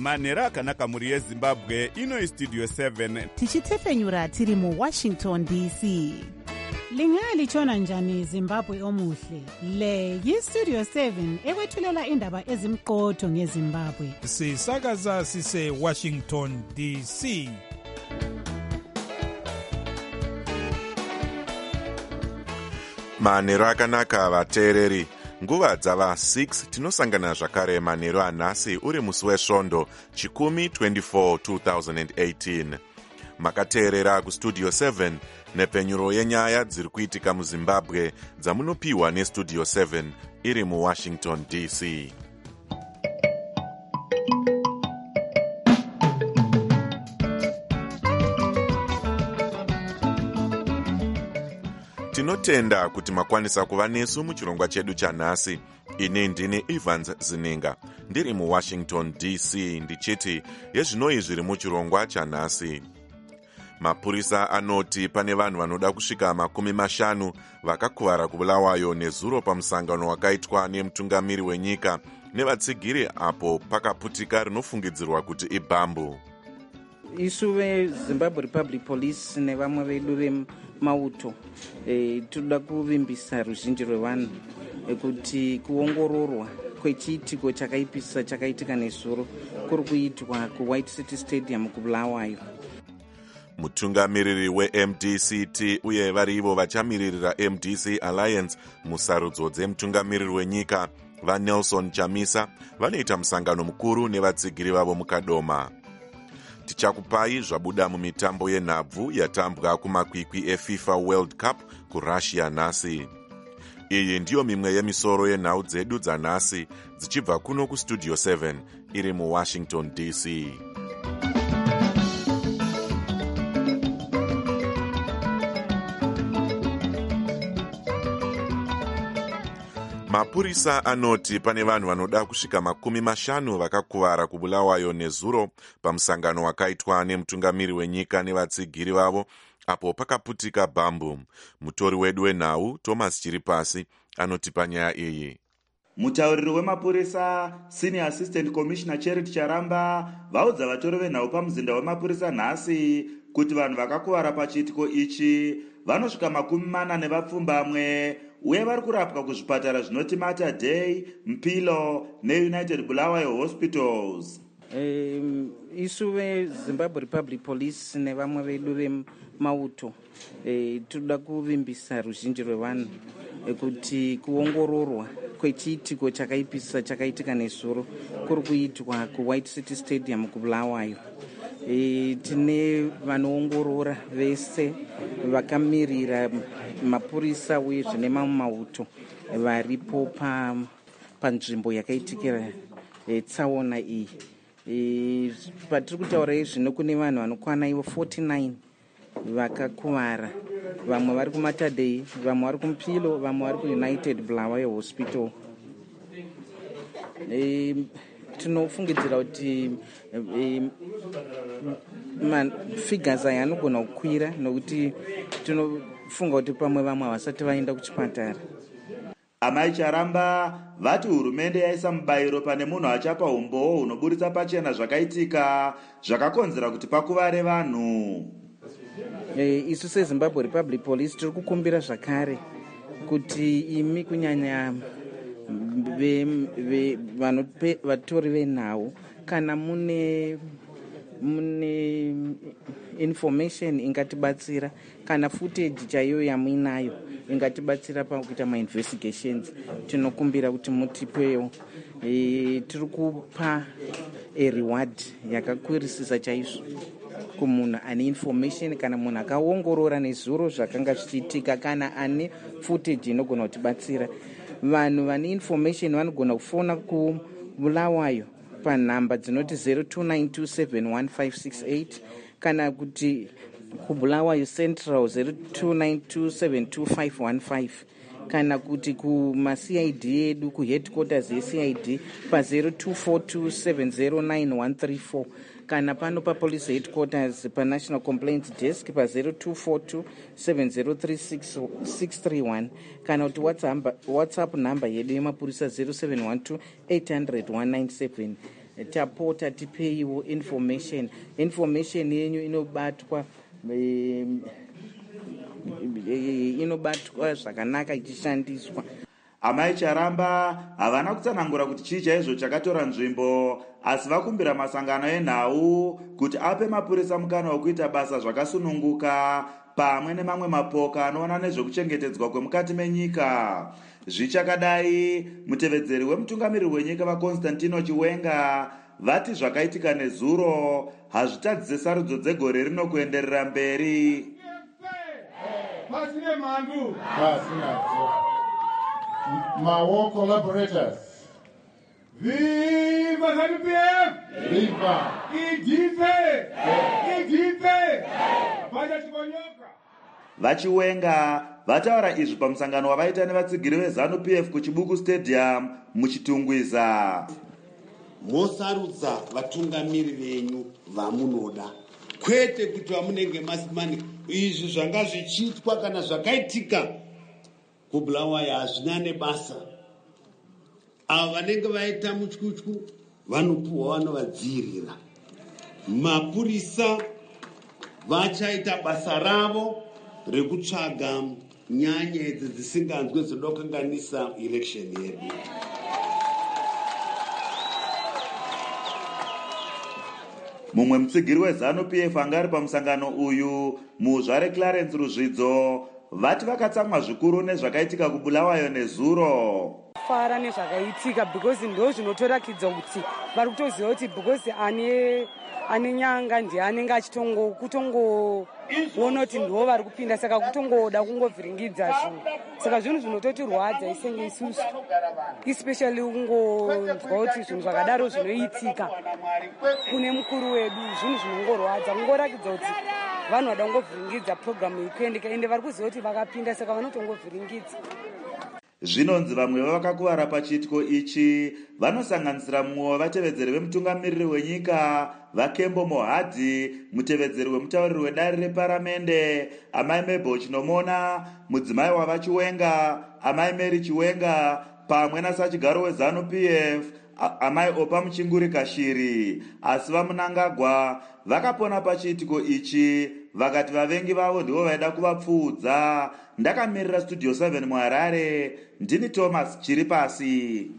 manhero akanaka mhuri yezimbabwe. Ino istudio 7 tichitefenyura tiri muwashington dc. Lingalitshona njani Zimbabwe omuhle? Le yistudio 7 ekwethulela indaba ezimqotho ngeZimbabwe. Sisakaza sise Washington DC. Manhero akanaka vateereri. Nguva dzava 6 tinosangana zvakare manhero anhasi uri musi wesvondo 10/24 2018. Makateerera kustudio 7 nepenyuro yenyaya dziri kuitika muZimbabwe dzamunopiwa nestudio 7 iri muWashington DC. Tinotenda kuti makwanisa kuva nesu muchirongwa chedu chanhasi. Ini ndini Evans Zininga ndiri muWashington DC ndichiti yezvinoi zviri muchirongwa chanhasi. Mapurisa anoti pane vanhu vanoda kusvika 50 vakakuvara kubulawayo nezuro pamusangano wakaitwa nemutungamiri wenyika nevatsigiri apo pakaputika rinofungidzirwa kuti ibhambu. Isu veZimbabwe Republic Police nevamwe vedu vemauto toda kuvimbisa ruzhinji rwevanhu kuti kuongororwa kwechiitiko chakaipisa chakaitika nezuro kuri kuitwa kuWhite City Stadium kubulawayo. Mutungamiriri weMDCT uye varivo vachamiririra MDC Alliance musarudzo dzemutungamiriri wenyika vaNelson Chamisa vanoita musangano mukuru nevatsigiri vavo mukadoma. Tichakupai zvabuda mumitambo yenhabvu yatambwa kumakwikwi eFIFA World Cup kuRussia nhasi. Iyi ndiyo mimwe yemisoro yenhau dzedu dzanhasi dzichibva kuno kustudio 7 iri muWashington DC. Mapurisa anoti pane vanhu vanoda kusvika 50 vakakuvara kubulawayo nezuro pamusangano wakaitwa nemutungamiri wenyika nevatsigiri vavo apo pakaputika bhambu. Mutori wedu wenhau Thomas Chiripasi anoti panyaya iyi. Mutauriri wemapurisa Senior Assistant Commissioner Charity Charamba vaudza vatori venhau pamuzinda wemapurisa nhasi kuti vanhu vakakuvara pachiitiko ichi vanosvika 40 uye vari kurapwa kuzvipatara zvinoti Mater Dei, Mpilo neUnited Bulawayo Hospitals. Isu veZimbabwe Republic Police nevamwe vedu vemauto toda kuvimbisa ruzhinji rwevanhu kuti kuongororwa kwechiitiko chakaipisa chakaitika nezuro kuri kuitwa kuWhite City Stadium kubulawayo. Tine vanoongorora vese vakamirira mapurisa uye zvine mamwe mauto varipo panzvimbo yakaitikira tsaona iyi. Patiri kutaura izvino kune vanhu vanokwana ivo 49 vakakuvara, vamwe vari kuMater Dei, vamwe vari kuMpilo, vamwe vari kuUnited Bulawayo Hospital. Tinofungidzira kuti figures aya anogona kukwira nokuti tinofunga kuti pamwe vamwe havasati vaenda kuchipatara. Amai Charamba vati hurumende yaisa mubayiro pane munhu achapa umboo hunoburitsa pachena zvakaitika zvakakonzera kuti pakuvare vanhu. Isu seZimbabwe Republic Police tiri kukumbira zvakare kuti imi kunyanya vatori venhau kana mune information ingatibatsira kana footage chaiyo yamuinayo ingatibatsira pakuita investigations, tinokumbira kuti mutipewo. Tiri kupa reward yakakwirisisa chaizvo kumunhu ane information kana munhu akaongorora nezuro zvakanga zvichiitika kana ane footage inogona kutibatsira. Vanhu vane information vanogona kufona kubulawayo panhamba dzinoti 0292715568 kana kuti kubulawayo Central 0292722515 kana kuti kumaCID edu kuheadquarters yeCID pa0242709134 kana pano papolice headquarters panational complaints desk pa0242703631 kana kuti whatsapp number yedu yemapurisa 0712800197 tapota tipeiwo information yenyu inobatwa zvakanaka ichishandiswa. Amai Charamba havana kutsanangura kuti chii chaizvo chakatora nzvimbo, asi vakumbira masangano enhau kuti ape mapurisa mukana wekuita basa zvakasununguka pamwe nemamwe mapoka anoona nezvekuchengetedzwa kwemukati menyika. Zvichakadai, mutevedzeri wemutungamiriri wenyika vaConstantino Chiwenga vati zvakaitika nezuro hazvitadzise sarudzo dzegore rino kuenderera mberi. Pasine mandu. Pasinazo. Mawo collaborators. Viva ZANU-PF! Viva! Idipe! Vaja chikonyoka! VaChiwenga vataura izvi pamusangano wavaita nevatsigiri veZANU-PF kuChibuku Stadium muchitungwiza. Mosarudza vatungamiri venyu vamunoda, kwete kuti vamunenge masimani. Izvi zvanga zvichiitwa kana zvakaitika kuBulawayo hazvina nebasa. Ava vanenge vaita mutyutyu vanopuhwa vanovadzirira. Mapurisa vachaita basa ravo rekutsvaga nyaya idzi dzisinganzwe dzinokanganisa election yedu. Mumwe mutsigiri weZANU-PF anga ari pamusangano uyu, muzvare Clarence Ruzvidzo, vati vakatsamwa zvikuru nezvakaitika kuBulawayo nezuro. Fara nezvakaitika because ndo zvinotorakidza kuti vari kutoziva kuti because ane nyanga ndiye anenge achitongoona kuti ndo vari kupinda, saka kutongoda kungovhiringidza zvinhu. Saka zvinhu zvinototirwadza isenge isusu, especially kungonzwa kuti zvinhu zvakadaro zvinoitika kune mukuru wedu, zvinhu zvinongorwadza, kungorakidza kuti vanhu vada kungovhiringidza programu ikuendeka, ende vari kuziva kuti vakapinda, saka vanotongovhiringidza. Zvinonzi vamwe vavakakuvara pachiitiko ichi vanosanganisira mumwe wevatevedzeri vemutungamiriri wenyika vaKembo Mohadhi, mutevedzeri wemutauriri wedare reparamende Amai Mabel Chinomona, mudzimai wavaChiwenga Amai Mary Chiwenga, pamwe nasachigaro weZANU-PF Amai Opa Muchinguri Kashiri. Asi vaMunangagwa vakapona pachiitiko ichi, vakati vavengi vavo ndivo vaida kuvapfuudza. Ndakamirira Studio 7 muHarare, ndini Thomas Chiripasi.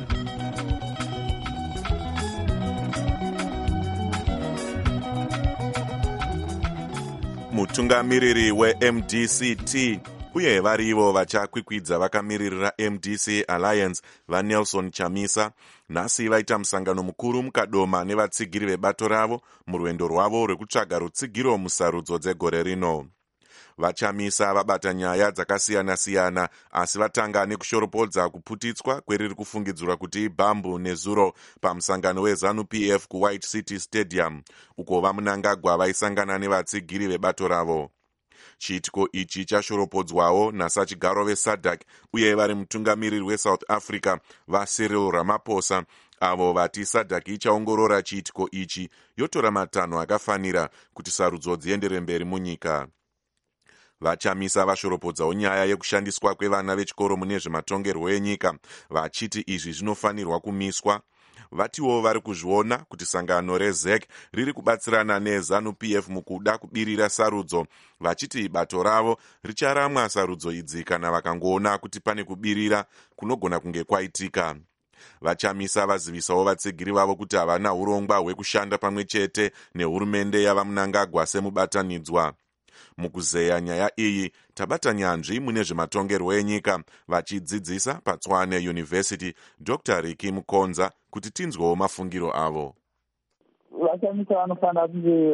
Mutungamiriri weMDC-T uye varivo vachakwikwidza vakamiririra MDC Alliance vaNelson Chamisa nhasi vaita musangano mukuru mukadoma nevatsigiri vebato ravo murwendo rwavo rwekutsvaga rutsigiro musarudzo dzegore rino. VaChamisa vabata nyaya dzakasiyana-siyana, asi vatanga nekushoropodza kuputitswa kweriri kufungidzirwa kuti ibhambu nezuro pamusangano weZANU-PF kuWhite City Stadium, uko vaMunangagwa vaisangana nevatsigiri vebato ravo. Chiitiko ichi chashoropodzwawo nasachigaro veSADC uye vari mutungamiriri weSouth Africa vaCyril Ramaphosa, avo vati SADC ichaongorora chiitiko ichi yotora matanho akafanira kuti sarudzo dziendere mberi munyika. VaChamisa vashoropodzawo nyaya yekushandiswa kwevana vechikoro mune zvematongerwo enyika, vachiti izvi zvinofanirwa kumiswa. Vatiwo vari kuzviona kuti sangano reZEC riri kubatsirana neZANU-PF mukuda kubirira sarudzo, vachiti bato ravo richaramwa sarudzo idzi kana vakangoona kuti pane kubirira kunogona kunge kwaitika. VaChamisa vazivisawo vatsigiri vavo kuti havana urongwa hwekushanda pamwe chete nehurumende yavaMunangagwa semubatanidzwa. Mukuzeya nyaya iyi, tabata nyanzvi mune zvematongerwo enyika vachidzidzisa paTshwane University Dr. Ricky Mukonza kuti tinzwewo mafungiro avo. VaChamisa vanofanira kunge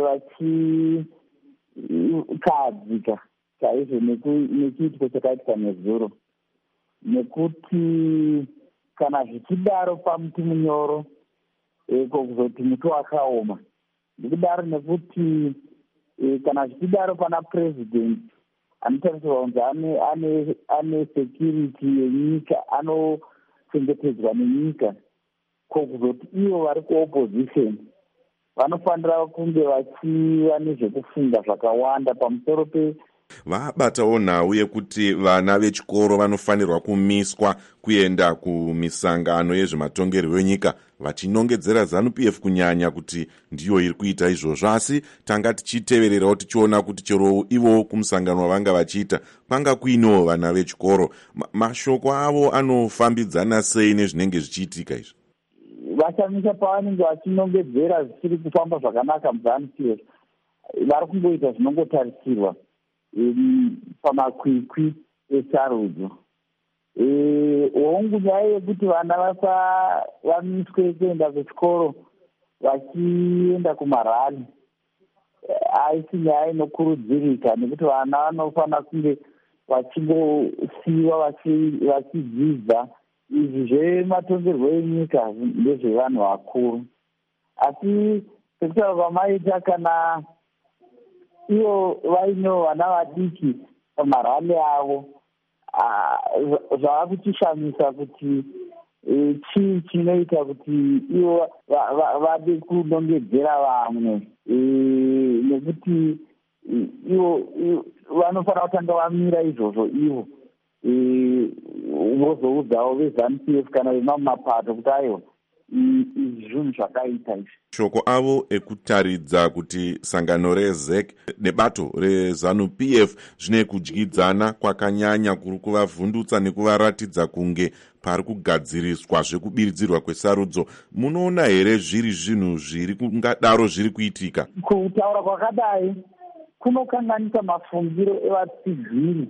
vachikadzika chaizvo nechiitiko chakaitika nezuro, nekuti kana zvichidaro pamuti munyoro kuzoti muti wakaoma, ndikudaro nekuti kana zvichidaro pana president anotarisirwa kunzi ane security yenyika, anochengetedzwa nenyika, kokuzoti ivo vari kuopposition vanofanira kunge vachiva nezvekufunga zvakawanda pamusoro Vabatawo nhau yekuti vana vechikoro vanofanirwa kumiswa kuenda kumisangano yezvematongerwo enyika vachinongedzera ZANU-PF kunyanya kuti ndiyo iri kuita izvozvo, asi tanga tichitevererawo tichiona kuti chero ivo kumusangano wavanga vachiita panga kuinewo vana vechikoro. Mashoko avo anofambidzana sei nezvinenge zvichiitika izvi? Vachamisa pavanenge vachinongedzera zvisiri kufamba zvakanaka muZANU-PF vari kungoita zvinongotarisirwa pamakwikwi esarudzo. Hongu nyaya yekuti vana vamiswe kuenda kuchikoro vachienda kumarali haisi nyaya inokurudzirika, nekuti vana vanofanira kunge vachingosiyiwa vachidzidza. Izvi zvematongerwo enyika ndezvevanhu vakuru, asi sekutaura kwamaita kana ivo vainewo vana vadiki pamarali avo, zvava kuchishamisa kuti chii chinoita kuti ivo vade kunongedzera vamwe, nekuti ivo vanofanira kutanga vamira izvozvo ivo vozoudzawo veZANU-PF kana vemamwe mapato kuti aiwa izvi zvinhu zvakaita izvi. Shoko avo ekutaridza kuti sangano reZEC nebato reZANU-PF zvine kudyidzana kwakanyanya kuri kuvavhundutsa nekuvaratidza kunge pari kugadziriswa zvekubiridzirwa kwesarudzo. Munoona here zviri zvinhu zviri kungadaro zviri kuitika? Kutaura kwakadai kunokanganisa mafungiro evatsigiri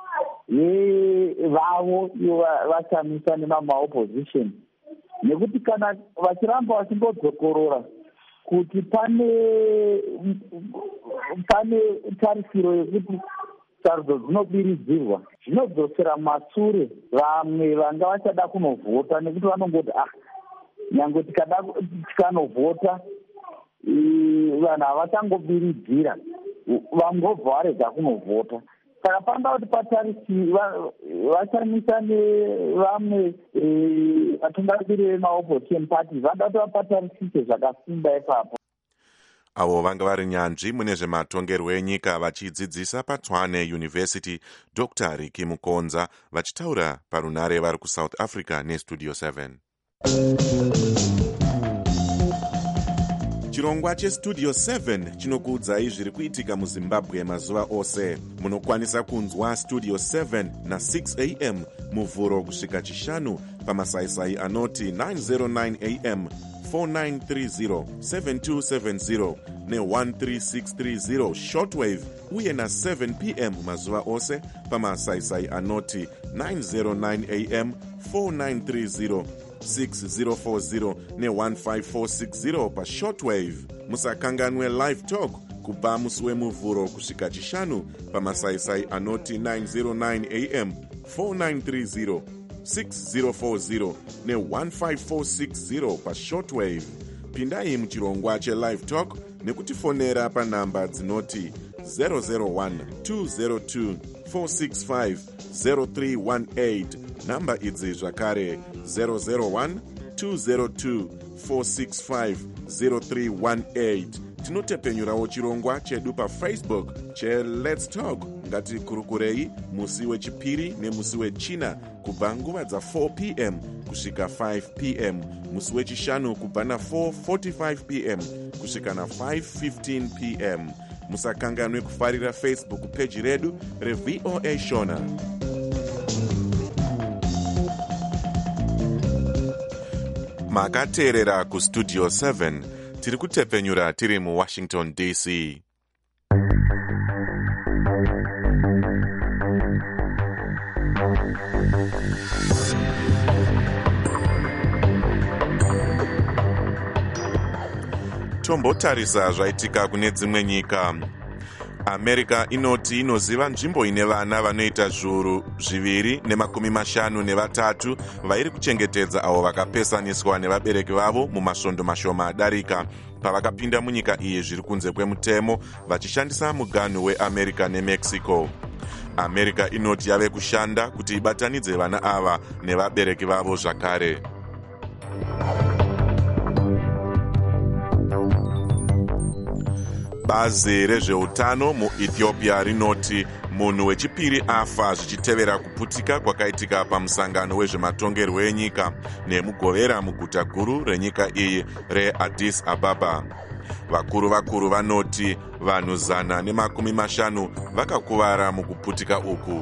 vavo ivo vachamisa nemamaopposition, nekuti kana vachiramba vachingodzokorora kuti pane tarisiro yekuti sarudzo dzinobiridzirwa, zvinodzosera masure vamwe vanga vachada kunovhota, nekuti vanongoti nyange tikanovhota vanhu havachangobiridzira, vangobva varega kunovhota. Saka panda kuti patarisi vachamisa nevamwe vatungamiriri vemaopposition parties vada kuti vapatarisise zvakasimba ipapo. Avo vanga vari nyanzvi mune zvematongerwo enyika vachidzidzisa paTshwane University, Dr. Ricky Mukonza vachitaura parunare vari kuSouth Africa neStudio 7. Chirongwa cheStudio 7 chinokuudzai zviri kuitika muZimbabwe mazuva ose. Munokwanisa kunzwa Studio 7 na 6 am muvhuro kusvika chishanu pamasaisai anoti 909 am 4930 7270 ne13630 shortwave uye na 7 pm mazuva ose pamasaisai anoti 909 am 4930 6040 ne15460 pashortwave. Musakanganwe live talk kubva musi wemuvhuro kusvika chishanu pamasaisai anoti 909 am 4930 6040 ne15460 pashortwave. Pindai muchirongwa chelive talk nekutifonera panhamba dzinoti 001 202 465 0318. Namba idzi zvakare 001 202 465 0318. Tinotepenyurawo chirongwa chedu paFacebook cheLet's Talk. Ngatikurukurei musi wechipiri nemusi wechina kubva nguva dza4 pm kusvika 5 pm, musi wechishanu kubva na4:45 pm kusvika na5:15 pm. Musakanganwe kufarira Facebook page redu reVOA Shona. Makateerera kuStudio 7 tiri kutepenyura tiri muWashington DC. Tombotarisa zvaitika kune dzimwe nyika. America inoti inoziva nzvimbo ine vana vanoita zviuru 253 vairi kuchengetedza avo vakapesaniswa nevabereki vavo mumasvondo mashoma adarika pavakapinda munyika iyi zviri kunze kwemutemo vachishandisa muganhu weAmerica neMexico. America inoti yave kushanda kuti ibatanidze vana ava nevabereki vavo zvakare. Bazi rezveutano muEthiopia rinoti munhu wechipiri afa zvichitevera kuputika kwakaitika pamusangano wezvematongerwo enyika nemugovera muguta guru renyika iyi reAddis Ababa. Vakuru vanoti vanhu 150 vakakuvara mukuputika uku.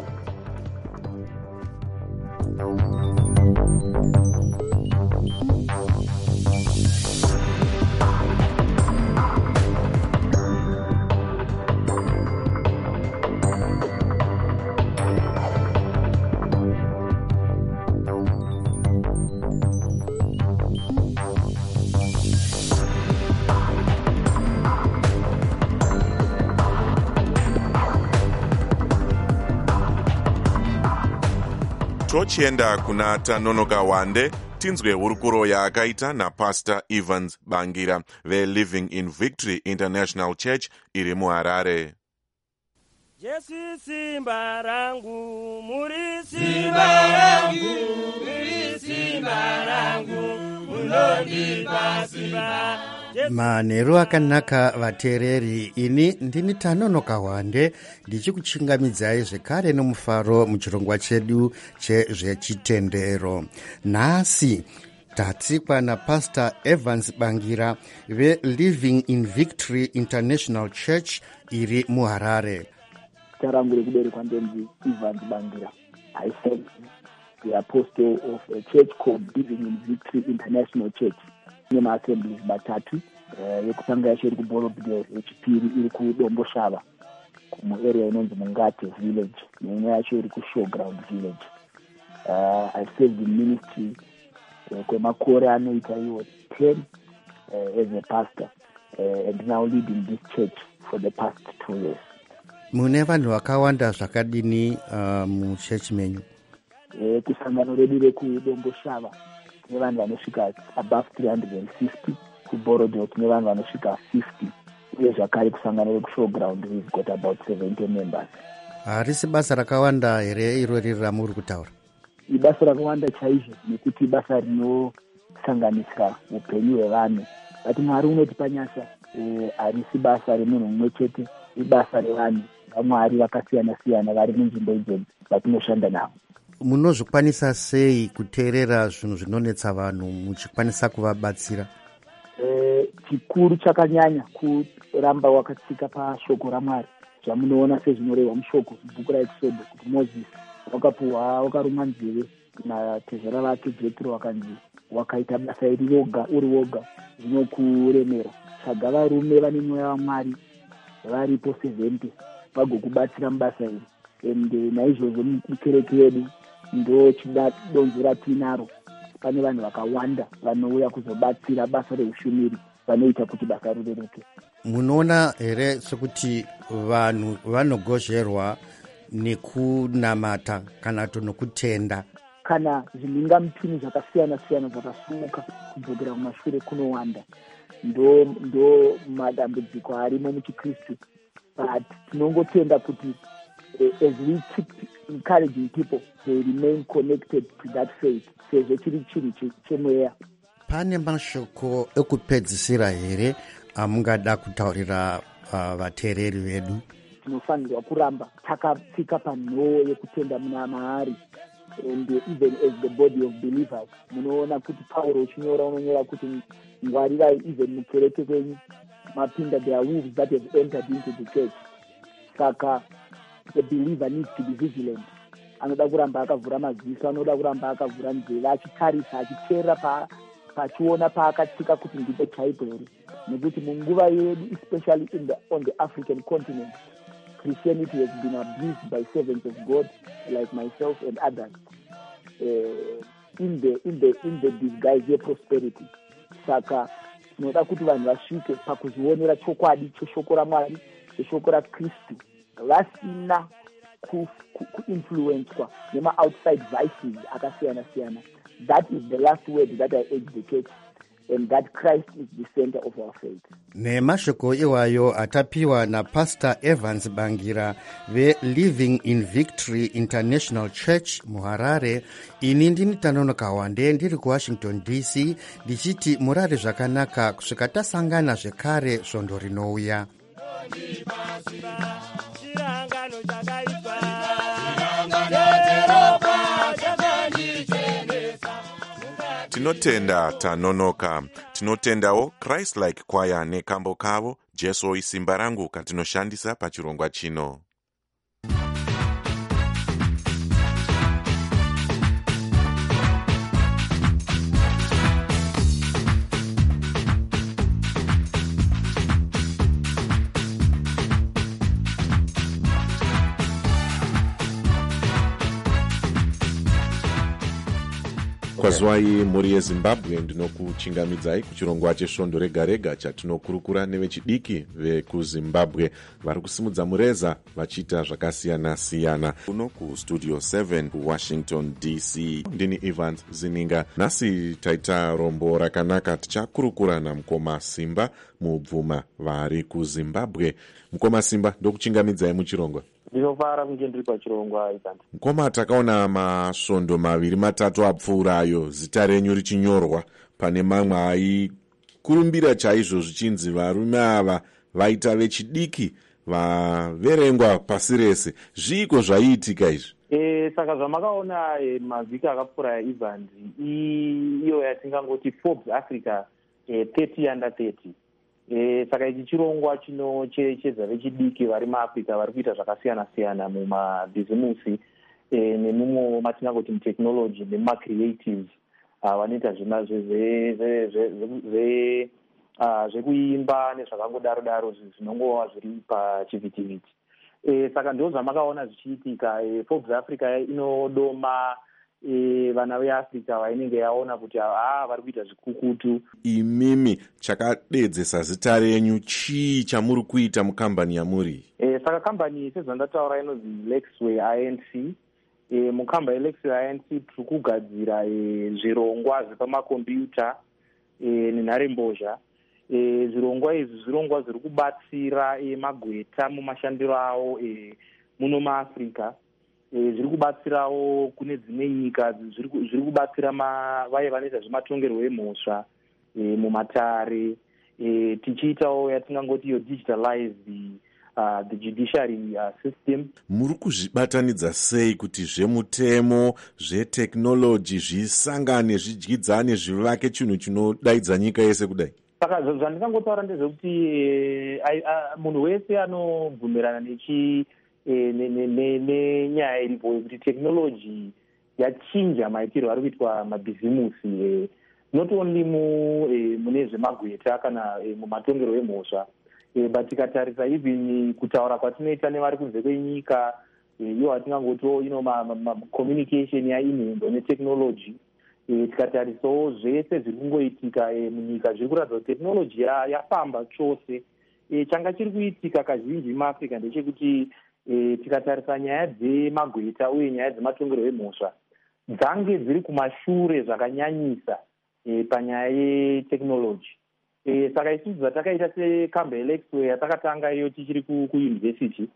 Tochienda kuna Tanonoka Wande, tinzwe hurukuro yaakaita naPastor Evans Bangira veLiving in Victory International Church iri muHarare. Jesu simba rangu, muri simba rangu, muri simba rangu, munondipa simba. Manheru akanaka vateereri, ini ndini Tanonoka Wande ndichikuchingamidzai zvekare nomufaro muchirongwa chedu chezvechitendero. Nhasi tatsikwa naPastor Evans Bangira veLiving in Victory International Church iri muHarare. Tarangu rekuberekwa ndinzi Evans Bangira. I serve the apostle of a church called Living in Victory International Church. Nema assemblies matatu yekutanga yacho iri kuBorobdale, yechipiri iri kuDomboshava muarea inonzi Mungate village, neimwe yacho iri kuShowground village. I served in ministry kwemakore anoita iwo 10 as a pastor and now leading this church for the past 2 years. Mune vanhu vakawanda zvakadini muchechi menyu? Kusangano redu rekuDomboshava tine vanhu vanosvika above 350, kuBorobdale tine vanhu vanosvika 50, uye zvakare kusangano rekuShowground we've got about 70 members. Harisi basa rakawanda here irori ramuri kutaura? Ibasa rakawanda chaizvo, nekuti ibasa rinosanganisira upenyu hwevanhu. But Mwari unotipa nyasha, harisi basa remunhu mumwe chete, ibasa revanhu vaMwari vakasiyana siyana vari munzvimbo idzodzi vatinoshanda navo. Munozvikwanisa sei kuteerera zvinhu zvinonetsa vanhu muchikwanisa kuvabatsira? Chikuru chakanyanya kuramba wakatsika pashoko raMwari, zvamunoona sezvinorehwa mushoko mubhuku raExodus kuti Mozisi wakarumwa nzeve natezvera vake Jetro, wakanzi wakaita basa iri uri woga zvinokuremera. Tsvaga varume vane mweya waMwari varipo 70 vagokubatsira mubasa iri. And naizvozvo mukereke yedu ndo donzo ratinaro, pane vanhu vakawanda vanouya kuzobatsira basa reushumiri, vanoita kuti basa rireruke. Munoona here sekuti vanhu vanogozherwa nekunamata kana nokutenda? Kana zvimingamupini zvakasiyana siyana zvakasumuka kudzokera kumashure kunowanda, ndo madambudziko arimo muchiKristu. But tinongotenda kuti as we keep encouraging people, they remain connected to that faith. Sezvo chiri chinhu chemweya. Pane mashoko ekupedzisira here amungada kutaurira vateereri vedu? Tinofanirwa kuramba takatsika panhoo yekutenda muna Mwari. And even as the body of believers, munoona kuti Pauro unonyora kuti ngwarirai even mukereke kwenyu mapinda, there are wolves that have entered into the church. Saka the believer needs to be vigilant. Anoda kuramba akavhura maziso, anoda kuramba akavhura nzeve, achitarisa, achiteerera pachiona paakatsika kuti ndipo chaipo here. Nekuti munguva yedu, especially on the African continent, Christianity has been abused by servants of God like myself and others in the disguise of prosperity. Saka tinoda kuti vanhu vasvike pakuzvionera chokwadi cheshoko raMwari, cheshoko raKristu, vasina kuinfluencwa nema-outside vices akasiyana siyana. That is the last word that I urge the church, and that Christ is the center of our faith. Nemashoko iwayo atapiwa na Pastor Evans Bangira veLiving in Victory International Church muHarare. Ini ndini Tanonoka Wande ndiri kuWashington DC, ndichiti murare zvakanaka kusvika tasangana zvekare svondo rinouya. chirangano chakaitwa Jehovha chakandichenesa. Tinotenda tanonoka. Tinotendawo Christ-like Choir nekambo kavo Jesu isimba rangu katinoshandisa pachirongwa chino. Kwazwai muri yeZimbabwe, ndinokuchingamidzai kuchirongwa chesvondo rega rega chatinokurukura nevechidiki vekuZimbabwe vari kusimudza mureza vachiita zvakasiyana siyana. Kuno kustudio 7 kuWashington DC, ndini Evans Zininga. Nhasi taita rombo rakanaka, tichakurukura naMukoma Simba mubvuma vari kuZimbabwe. Mukoma Simba, ndokuchingamidzai muchirongwa. Ndinofara kunge ndiri pachirongwa Evans. Mukoma, takaona masvondo maviri matatu apfuurayo zita renyu richinyorwa pane mamwe aikurumbira chaizvo zvichinzi varume ava vaita vechidiki vaverengwa pasi rese. Zviiko zvaiitika izvi? Saka zvamakaona mavhiki akapfuura Evans, iyo yatingangoti Forbes Africa 30 under 30. Saka ichi chirongwa chinocherechedza vechidiki vari muAfrica vari kuita zvakasiyana siyana mumabhizimusi nemumwe matingangoti mutechnology nemumacreatives vanoita zvekuimba nezvakangodaro daro zvinongova zviri pachivhitivhiti. Saka ndo zvamakaona zvichiitika. Forbes Africa inodoma vana veAfrica vainenge yaona kuti vari kuita zvikukutu. Imimi chakadedzesa zita renyu, chii chamuri kuita mukambani yamuri? Saka kambani sezvandataura inonzi Lexway Inc. Mukambani Lexway Inc. tiri kugadzira zvirongwa zvepamakombiyuta nenharembozha. Zvirongwa izvi zvirongwa zviri kubatsira magweta mumashandiro avo muno maAfrica. Zviri kubatsirawo kune dzimwe nyika, zviri kubatsira vaye vanoita zvematongerwo emhosva mumatare, tichiitawo yatingangoti iyo digitalized the judiciary system. Muri kuzvibatanidza sei kuti zvemutemo, zveteknoloji zvisangane, zvidyidzane, zvivake chinhu chinodaidza nyika yese kudai? Saka zvandingangotaura ndezvekuti munhu wese anobvumirana nenyaya iripo yekuti teknoloji yachinja maitirwo ari kuitwa mabhizimusi, not only mune zvemagweta kana mumatongerwo emhosva, but tikatarisa even kutaura kwatinoita nevari kunze kwenyika, iyo hatingangotiwo communication yainhendo neteknoloji. Tikatarisawo zvese zviri kungoitika munyika zviri kuratidza kuti teknoloji yafamba chose. Changa chiri kuitika kazhinji muAfrica ndechekuti tikatarisa nyaya dzemagweta uye nyaya dzematongerwo emhosva dzange dziri kumashure zvakanyanyisa panyaya yeteknoloji. Saka isusu dzatakaita sekambani Lexway yatakatanga iyo tichiri kuyunivhesiti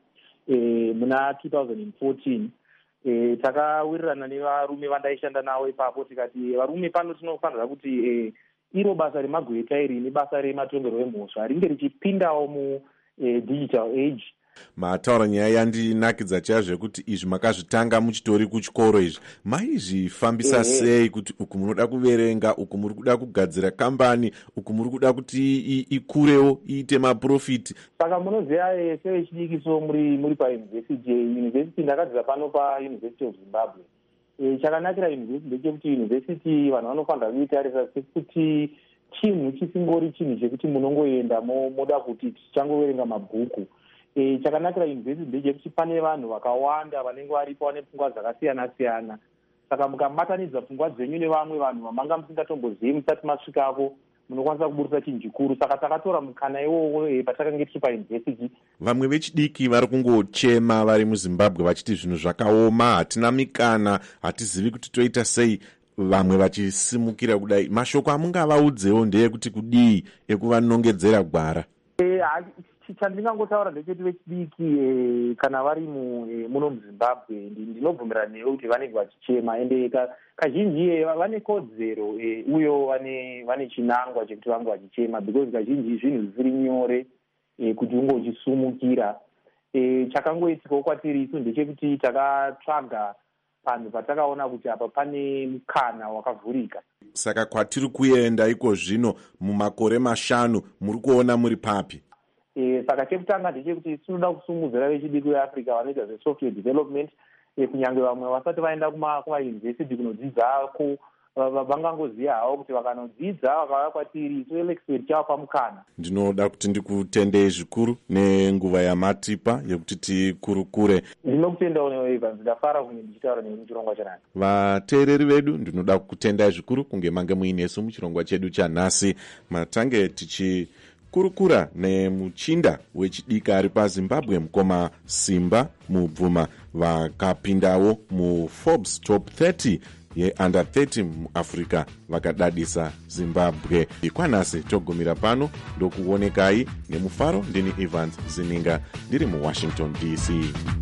muna 2014, takawirirana nevarume vandaishanda navo ipapo tikati varume pano tinofanira kuti iro basa remagweta iri nebasa rematongerwo emhosva ringe richipindawo digital age. Mataura nyaya yandinakidza chaizvo kuti izvi makazvitanga muchitori kuchikoro. Izvi maizvifambisa sei kuti uku munoda kuverenga, uku muri kuda kugadzira kambani, uku muri kuda kuti ikurewo iite maprofiti? Saka munoziva sevechidikiso muri payunivhesiti. Yunivhesiti ndakadzira pano paUniversity of Zimbabwe. Chakanakira yunivhesiti ndechekuti yunivhesiti vanhu vanofanira kuitarisa sekuti chinhu chisingori chinhu chekuti munongoenda moda kuti tichangoverenga mabhuku. Chakanakira yunivhesiti ndechekuti pane vanhu vakawanda vanenge varipo vane pfungwa dzakasiyana siyana. Saka mukabatanidza pfungwa dzenyu nevamwe vanhu vamanga musingatombozivi musati masvikapo, munokwanisa kuburisa chinhu chikuru. Saka takatora mukana iwowo patakange tiri payunivhesiti. Vamwe vechidiki vari kungochema vari muZimbabwe vachiti zvinhu zvakaoma, hatina mikana, hatizivi kuti toita sei. Vamwe vachisimukira kudai, mashoko amungavaudzewo ndeyekuti kudii ekuvanongedzera gwara? Chandingangotaura ndechekuti vechidiki kana vari muno muZimbabwe ndinobvumirana newe kuti vanenge vachichema, ende kazhinji vane kodzero uye vane chinangwa chekuti vange vachichema, because kazhinji zvinhu zvisiri nyore kuti unge uchisumukira. Chakangoitikawo kwatiri isu ndechekuti takatsvaga panhu patakaona kuti apa pane mukana wakavhurika. Saka kwatiri kuenda iko zvino mumakore 5 muri kuona muri papi? Saka chekutanga ndechekuti tinoda kusimudzira vechidiki veAfrica vanoita zvesoftware development, kunyange vamwe vasati vaenda kumayunivhesiti kunodzidzako vangangoziva havo kuti vakanodzidza vakauya kwatiri isu elexpert chavapa mukana. Ndinoda kuti ndikutendei zvikuru nenguva yamatipa yekuti tikurukure. Ndinokutendawo Evans, ndafara kunge ndichitaura nemi muchirongwa chanhasi. Vateereri vedu ndinoda kutendai zvikuru kunge mange muinesu muchirongwa chedu chanhasi. Matange tichikurukura nemuchinda wechidiki ari paZimbabwe, mukoma Simba Mubvuma, vakapindawo muForbes Top 30 yeUnder 30 muAfrica, vakadadisa Zimbabwe. Kwanhasi togumira pano, ndokuonekai nemufaro. Ndini Evans Zininga, ndiri muWashington DC.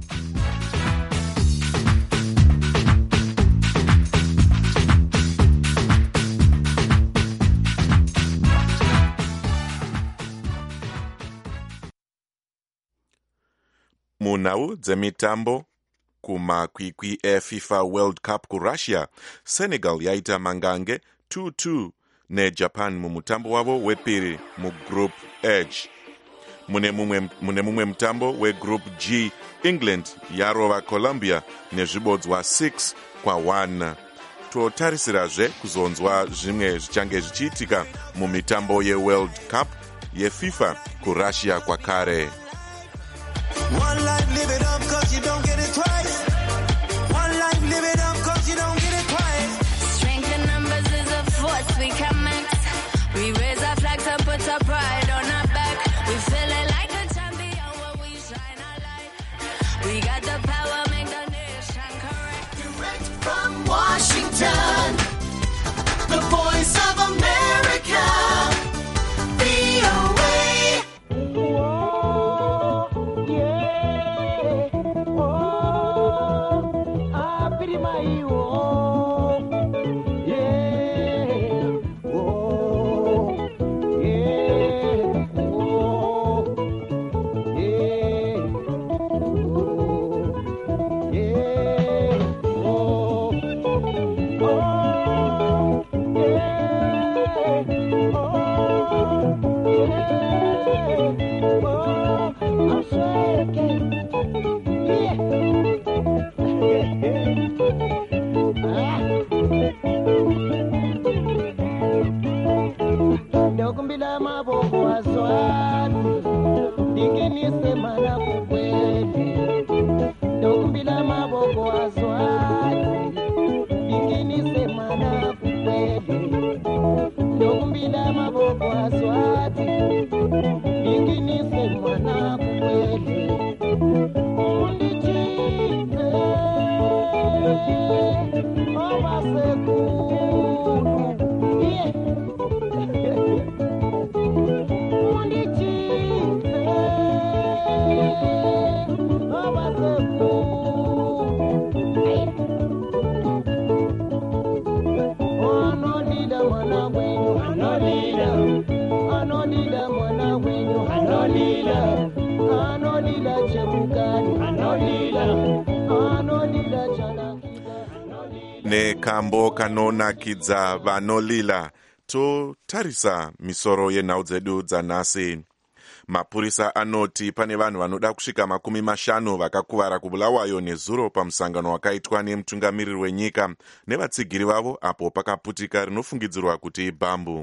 Munhau dzemitambo kumakwikwi eFIFA World Cup kuRussia, Senegal yaita mangange 2-2 neJapan mumutambo wavo wepiri mugroup H. Mune mumwe mutambo wegroup G, England yarova Colombia nezvibodzwa 6-1. Totarisirazve kuzonzwa zvimwe zvichange zvichiitika mumitambo yeWorld Cup yeFIFA kuRussia kwakare. One life, live it up, cause you don't get it twice. One life, live it up, cause you don't get it twice. Strength in numbers is a force we can mix. We raise our flag to put our pride on our back. We feel it like a champion when we shine our light. We got the power, make the nation correct. Direct from Washington, the voice of America, VOA. Nekambo kanonakidza vanolila, totarisa misoro yenhau dzedu dzanhasi. Mapurisa anoti pane vanhu vanoda kusvika 50 vakakuvara kubulawayo nezuro pamusangano wakaitwa nemutungamiriri wenyika nevatsigiri vavo apo pakaputika rinofungidzirwa kuti ibhambu.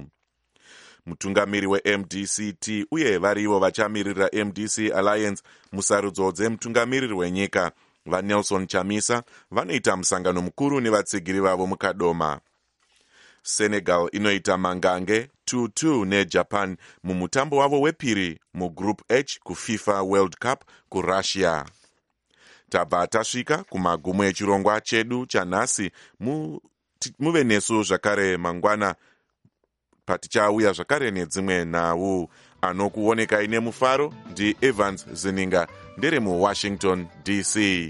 Mutungamiri weMDCT uye varivo vachamirira MDC Alliance musarudzo dzemutungamiriri wenyika vaNelson Chamisa vanoita musangano mukuru nevatsigiri vavo mukadoma. Senegal inoita mangange 2-2 neJapan mumutambo wavo wepiri mugroup H kuFIFA World Cup kuRussia. Tabva tasvika kumagumo echirongwa chedu chanhasi. Muve nesu zvakare mangwana patichauya zvakare nedzimwe nhau. Anokuonekai nemufaro ndiEvans Zininga, ndiri muWashington DC.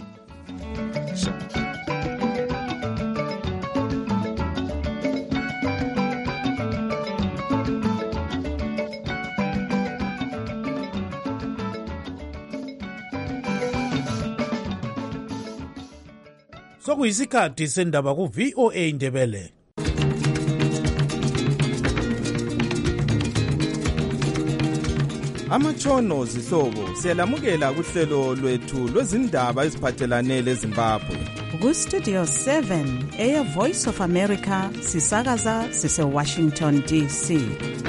sokuyisikhathi sendaba ku-VOA Indebele. Amatshono zihlobo siyalamukela kuhlelo lwethu lwezindaba eziphathelane leZimbabwe. Ku-Studio 7 Air Voice of America sisakaza sise-Washington DC.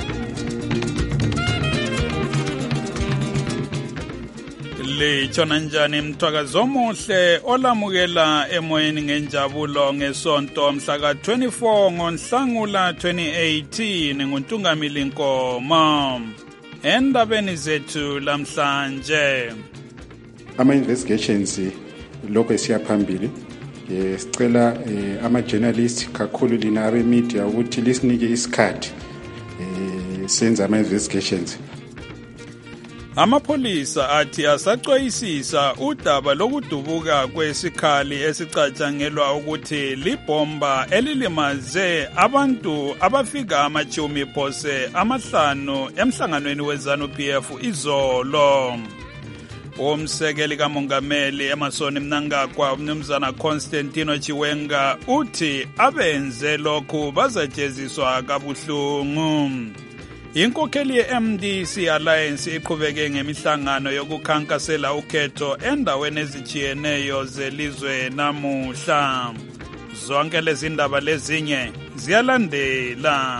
Litshona njani mthwakazi omuhle olamukela emoyeni ngenjabulo ngesonto mhla ka-24 ngoNhlangula 2018 nguNtungamili Nkomo. Endabeni zethu lamhlanje, ama-investigations lokho esiya phambili sicela ama-journalist kakhulu lina abe-media ukuthi lisinike isikhathi senze ama-investigations. Amapholisa athi asaxwayisisa udaba lokudubuka kwesikhali esicatshangelwa ukuthi libhomba elilimaze abantu abafika amachumi phose amahlanu emhlanganweni weZANU-PF izolo. Umsekeli kamongameli Emmerson Mnangagwa umnumzana Constantino Chiwenga uthi abenze lokhu bazajeziswa kabuhlungu. Inkokheli ye-MDC Alliance iqhubeke ngemihlangano yokukhankasela ukhetho endaweni ezitshiyeneyo zelizwe namuhla. Zonke lezi ndaba lezinye ziyalandela.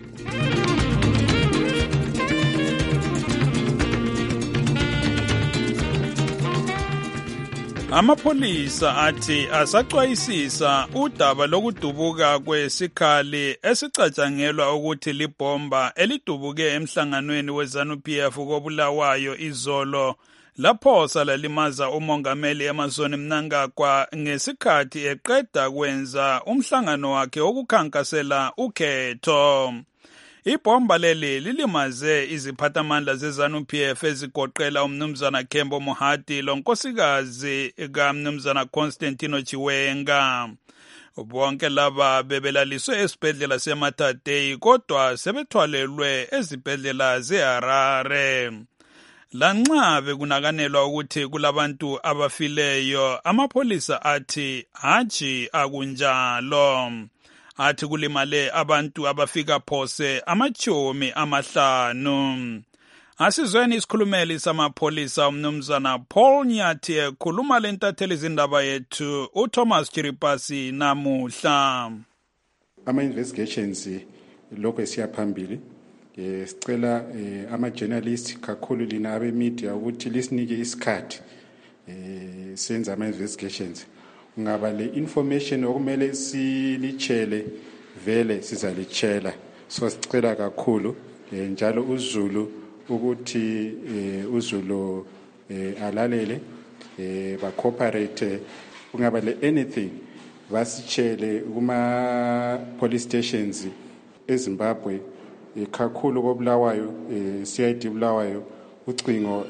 Amapholisa athi asaxwayisisa udaba lokudubuka kwesikhali esicatshangelwa ukuthi libhomba elidubuke emhlanganweni weZANU-PF koBulawayo izolo lapho salalimaza umongameli Emmerson Mnangagwa ngesikhathi eqeda kwenza umhlangano wakhe wokukhankasela ukhetho. Ibhomba leli lilimaze iziphathamandla zeZANU-PF ezigoqela umnumzana Kembo Mohati lonkosikazi kaMnumzana Constantino Chiwenga. Bonke laba bebelaliswe esibhedlela seMatadei kodwa sebethwalelwe ezibhedlela zeHarare. Lanxa bekunakanelwa ukuthi kulabantu abafileyo, amapholisa athi hatshi akunjalo. Athi kulimale abantu abafika phose amachumi amahlanu. Asizweni isikhulumeli samapholisa umnumzana Paul Nyathi ekhuluma lentatheli izindaba yethu uThomas Chiripasi namuhla. Ama-investigations lokho esiya phambili sicela ama-journalist kakhulu lina abe-media ukuthi lisinike isikhathi senze ama-investigations. Ngaba le information okumele silitshele vele sizalitshela, so sicela kakhulu njalo uZulu ukuthi uZulu alalele ba cooperate. Kungaba le anything basitshele kuma police stations eZimbabwe kakhulu koBulawayo CID Bulawayo ucingo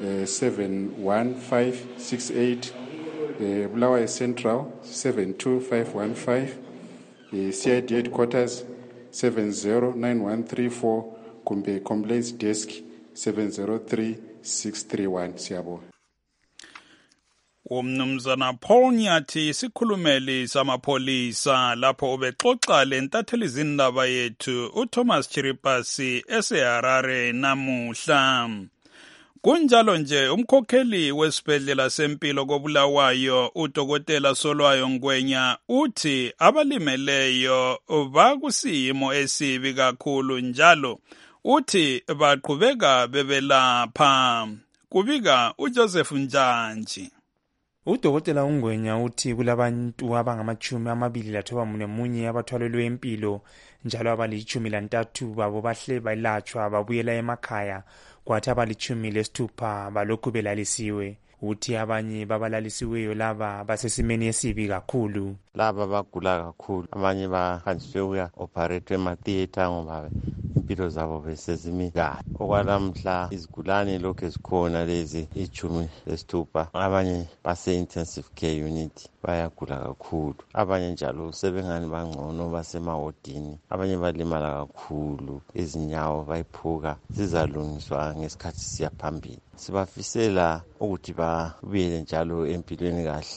71568 Bulawayo Central 72515 CID headquarters 709134 kumbe complaints desk 703631. Siyabonga. Umnumzana Paul Nyathi isikhulumeli samapholisa lapho ubexoxa lentatheli izindaba yethu uThomas Chiripasi eseHarare namuhla. Kunjalo nje umkhokheli wesibhedlela sempilo koBulawayo uDokotela Solwayo Ngwenya uthi abalimeleyo bakusimo esibi kakhulu njalo uthi baqhubeka bebelapha. Kubika uJoseph Njanji. Udokotela uNgwenya uthi kulabantu abangamachumi abathwalelwe empilo njalo abali13 babo bahle bayelatshwa babuyela emakhaya kwathi abali16 balokhu belalisiwe. Uthi abanye babalalisiweyo laba basesimeni esibi kakhulu. Laba bagula kakhulu, abanye bahanjiswe ukuya operate ema-theatre ngoba impilo zabo besezimi kahle. Okwalamhla izigulane lokhu ezikhona lezi 16, abanye base-intensive care unit bayagula kakhulu, abanye njalo sebengani bangcono basemawodini, abanye balimala kakhulu, izinyawo bayiphuka, zizalungiswa ngesikhathi siya phambili. Sibafisela ukuthi babuyele njalo empilweni kahle.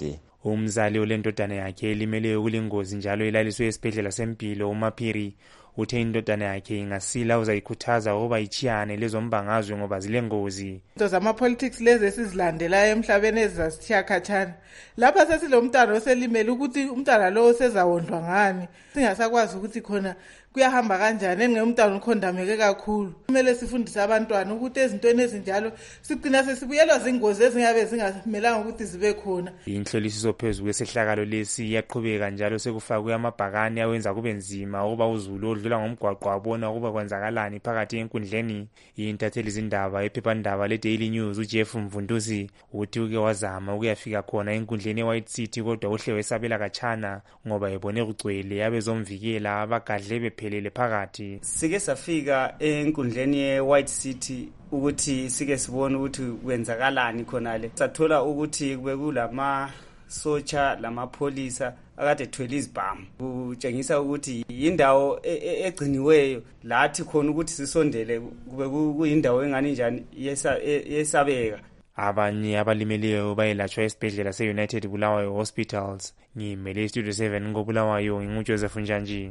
Umzali olendodana yakhe elimeleyo kulengozi njalo ilaliswe esibhedlela sempilo uMaphiri uthe indodana yakhe ingasila uzayikhuthaza ukuba ichiyane lezombangazwe ngoba zilengozi. Into zama-politics lezi esizilandelayo emhlabeni ezizasithiya khathana. Lapha sesilomntwana oselimele ukuthi umntwana lo osezawondlwa ngani. Singasakwazi ukuthi khona kuyahamba kanjani engumntwana ukhondameke kakhulu. Kumele sifundise abantwana ukuthi ezintweni ezinjalo sigcina sesibuyelwa zingozi ezingabe zingamelanga ukuthi zibe khona. Inhlolisiso phezulu kwesehlakalo lesi iyaqhubeka njalo sekufakwe amabhakani awenza kube nzima ukuba uzulu odlula ngomgwaqo abona ukuba kwenzakalani phakathi enkundleni. Intatheli zindaba ephephandaba le-Daily News uJeff Mvundusi uthi uke wazama ukuyafika khona enkundleni e-White City kodwa uhle wesabela khatshana ngoba ebone kugcwele abezomvikela abagadle bephelele phakathi. Sike safika enkundleni ye-White City ukuthi sike sibone ukuthi kwenzakalani khonale. Sathola ukuthi kube kulama socha lamapholisa akade ethwele izibhamu. Kutshengisa ukuthi indawo egciniweyo lathi khona ukuthi sisondele kube kuyindawo engani njani yesabeka. Abanye abalimeleyo bayelatshwa esibhedlela se-United Bulawayo Hospitals. Ngimele Studio 7 ngoBulawayo nginguJoseph Njanji.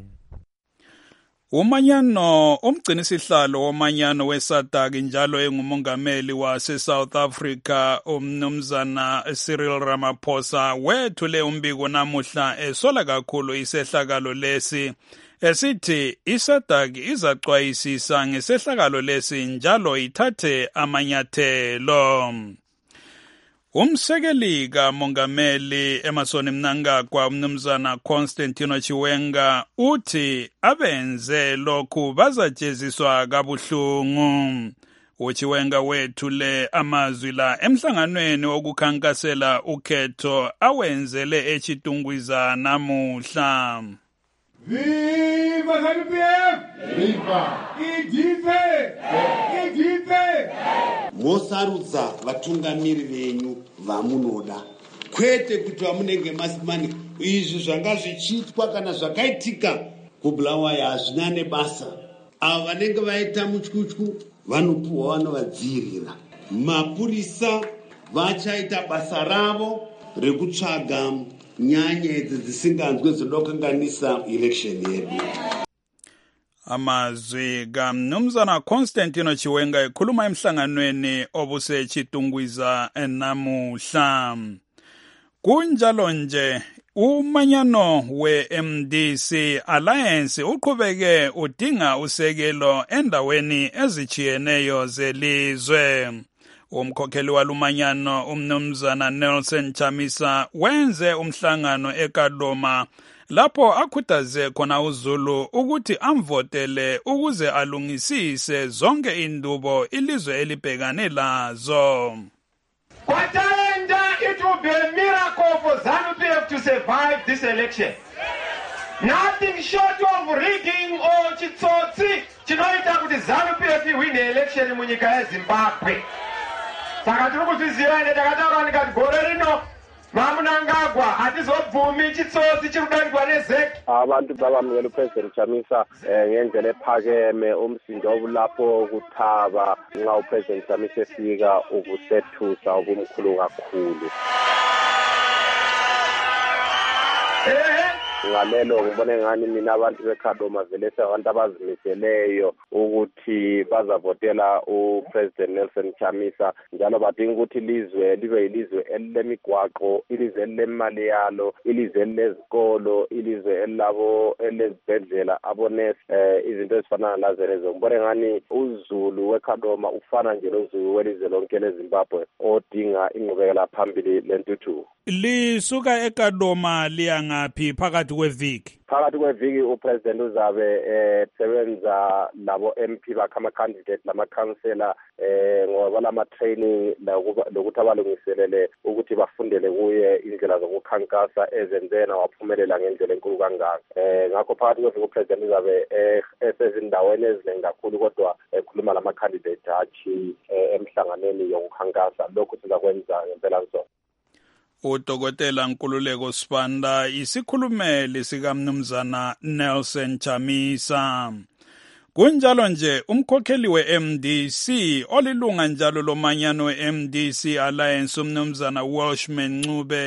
Umgcinisihlalo womanyano weSADC njalo engumongameli wase-South Africa umnumzana Cyril Ramaphosa wethule umbiko namuhla esola kakhulu isehlakalo lesi esithi iSADC izacwayisisa ngesehlakalo lesi njalo ithathe amanyathelo. Umsekeli kamongameli Emmerson Mnangagwa umnumzana Constantino Chiwenga uthi abenze lokhu bazajeziswa kabuhlungu. Uchiwenga wethule amazwi la emhlanganweni wokukhankasela ukhetho awenzele eChitungwiza namuhla. Viva ZANU-PF! Viva! Idipe! Idipe! Mosarudza vatungamiri venyu vamunoda. Kwete kuti vamunenge masimani izvi zvanga zvichiitwa kana zvakaitika kuBulawayo hazvina nebasa. Avo vanenge vaita mutyutyu vanopuwa vanovadzirira. Mapurisa vachaita basa ravo rekutsvaga nyaya idzi dzisinganzwe dzinokanganisa election yedu. Amazwi kaMnumzana Constantino Chiwenga ekhuluma emhlanganweni obuseChitungwiza namuhla. Kunjalo nje umanyano we-MDC Alliance uqhubeke udinga usekelo endaweni ezichiyeneyo zelizwe. Umkhokheli walumanyano umnumzana Nelson Chamisa wenze umhlangano eKadoma lapho akhuthaze khona uZulu ukuthi amvotele ukuze alungisise zonke indubo ilizwe elibhekane lazo. It will be a miracle for ZANU-PF to survive this election. Nothing short of rigging or chitsotsi chinoita kuti ZANU-PF win election munyika yeZimbabwe. Saka tiri kuzviziva ine takataura ndikati gore rino Mnangagwa hatizobvumi chitsotsi chirikudanirwa neZEC. Abantu babamukela uPresident Chamisa ngendlela ephakeme umsindo obulapho kuthaba nxa uPresident Chamisa efika ukusethusa obumkhulu kakhulu. Ngalelo ngibone ngani mina abantu beKadoma vele abantu abazimiseleyo ukuthi bazavotela uPresident Nelson Chamisa njalo badinga ukuthi ilizwe libe ilizwe elilemigwaqo, ilizwe elilemali yalo, ilizwe elezikolo, ilizwe elilabo elezibhedlela abonesi izinto ezifana nalezo. Ngibone ngani uZulu weKadoma ufana nje noZulu welizwe lonke leZimbabwe odinga ingqubekela phambili lentuthu. Lisuka eKadoma liya ngaphi phakathi kweviki? Phakathi kweviki uPresident uzabe sebenza labo MP bakama candidate lama councillor ngoba lama training lokuthi abalungiselele ukuthi bafundele kuye indlela zokukhankasa ezenzena waphumelela ngendlela enkulu kangaka. Ngakho phakathi kweviki uPresident uzabe esezindaweni eziningi kakhulu kodwa ekhuluma lama candidate athi emhlanganweni yokukhankasa. Lokhu sizakwenza ngempela nso. Udokotela Nkululeko Sibanda isikhulumeli sikaMnumzana Nelson Chamisa. Kunjalo nje umkhokheli we-MDC olilunga njalo lomanyano we-MDC Alliance umnumzana Welshman Ncube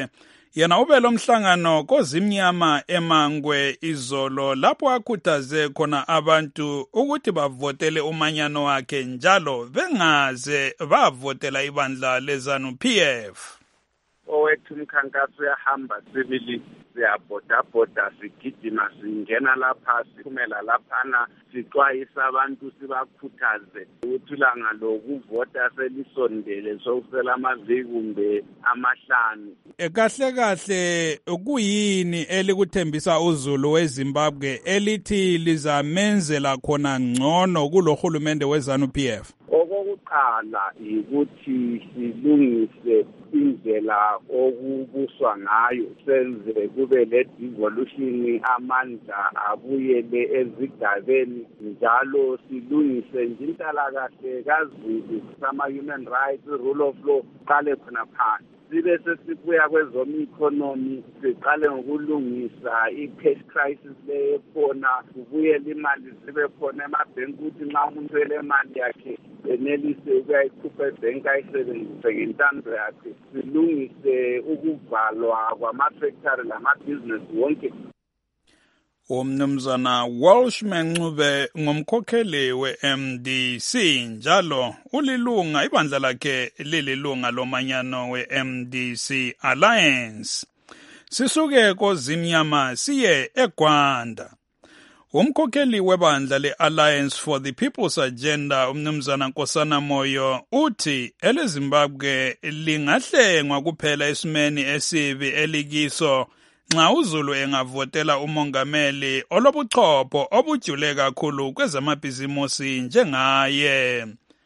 Yena ube lo mhlangano kozimnyama eMangwe izolo lapho akhuthaze khona abantu ukuthi bavotele umanyano wakhe njalo bengaze bavotela ibandla leZANU-PF. Owethu umkhankaso uyahamba sibili siyabhodabhoda sigijima singena lapha siphumela laphana sixwayisa abantu sibakhuthaze ukuthi ilanga lokuvota selisondele sokusela amaviki kumbe amahlanu. Kahle kahle kuyini elikuthembisa uZulu weZimbabwe elithi lizamenzela khona ngcono kulohulumende weZANU-PF? Okokuqala ukuthi silungise indlela okubuswa ngayo senze kube le devolution amandla abuyele ezigabeni njalo silungise nje inhlalakahle kaZulu sama human rights rule of law qale khona phansi sibe sesibuya kwezomi-economy siqale ngokulungisa i-cash crisis lekhona kubuyele imali zibe khona emabhenki ukuthi nxa umuntu ele mali yakhe enelise ukuyayikhupha ebhenki ayisebenzise ngentando yakhe silungise ukuvalwa kwamafactory lamabhizinesi wonke. Umnumzana Walsh Mencube ngumkhokheli we-MDC njalo ulilunga ibandla lakhe lililunga lomanyano we-MDC Alliance. Sisuke kozimnyama siye eGwanda. Umkhokheli webandla le-Alliance for the People's Agenda umnumzana Nkosana Moyo uthi eleZimbabwe lingahlengwa kuphela esimeni esibi elikiso nxa uZulu engavotela umongameli olobuchopho obujule kakhulu kwezamabhizimusi njengaye.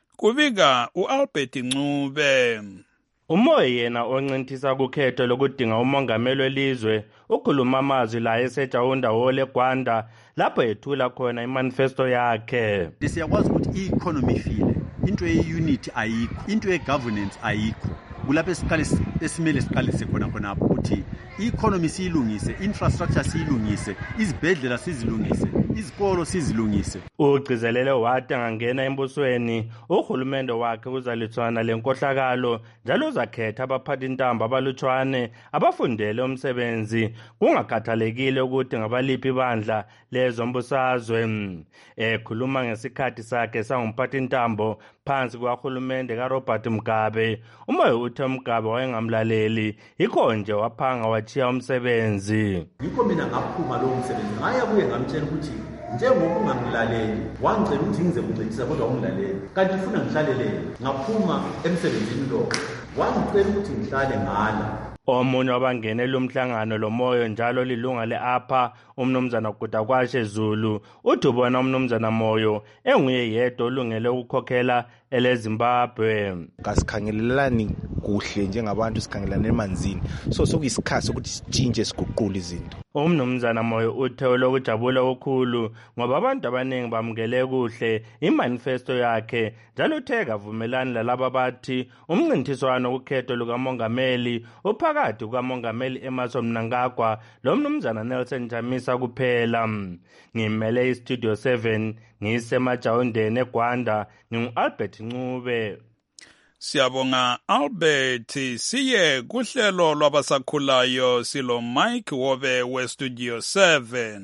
Kubika uAlbert Ncube. Umoya yena oncintisa kukhetho lokudinga umongameli welizwe ukhuluma amazwi la eseJaunda wole Gwanda lapho ethula khona imanifesto yakhe. Siyakwazi ukuthi i-economy ifile, into ye-unity ayikho, into ye-governance ayikho. Kulapho esimele siqalise khona ukuthi i-economy siyilungise, infrastructure siyilungise, izibhedlela sizilungise, izikolo sizilungise. Ugcizelele wathi angangena embusweni uhulumende wakhe uzalithwana lenkohlakalo njalo uzakhetha abaphathi intambo abalutshwane abafundele umsebenzi kungakhathalekile ukuthi ngabaliphi ibandla lezombusazwe. Ekhuluma ngesikhathi sakhe sangumphathi intambo phansi kwahulumende kaRobert Mugabe, umoya uthe Mugabe wayengamlaleli yikho nje waphanga wachiya umsebenzi. Yikho mina ngaphuma lo msebenzi ngaya kuye ngamtshela ukuthi njengoba ungamlaleli wangicela ukuthi ngize kuncedisa kodwa ungilaleli kanti ufuna ngihlalelele ngaphuma emsebenzini lo wangicela ukuthi ngihlale ngala. Omunye wabangenela umhlangano lomoyo njalo lilunga le-APA umnumzana Gutakwashe Zulu uthi ubona umnumzana Moyo enguye yedwa olungele ukukhokhela eleZimbabwe. Kasikhangelelani kuhle njengabantu sikhangelane emanzini so sokuyisikhathi ukuthi sitshintshe siguqule izinto. Umnumzana Moyo uthe lokujabula okukhulu ngoba abantu abaningi bamukele kuhle imanifesto yakhe njalo uthe kavumelani lalabo bathi umncintiswano wokhetho lukamongameli uphakathi kukamongameli Emmerson Mnangagwa lo mnumzana Nelson Chamisa kuphela. Ngimele iStudio 7 ngisemaJaundeni eGwanda ngingu-Albert Ncube. Siyabonga Albert. Siye kuhlelo lwabasakhulayo silo Mike Wobe weStudio 7.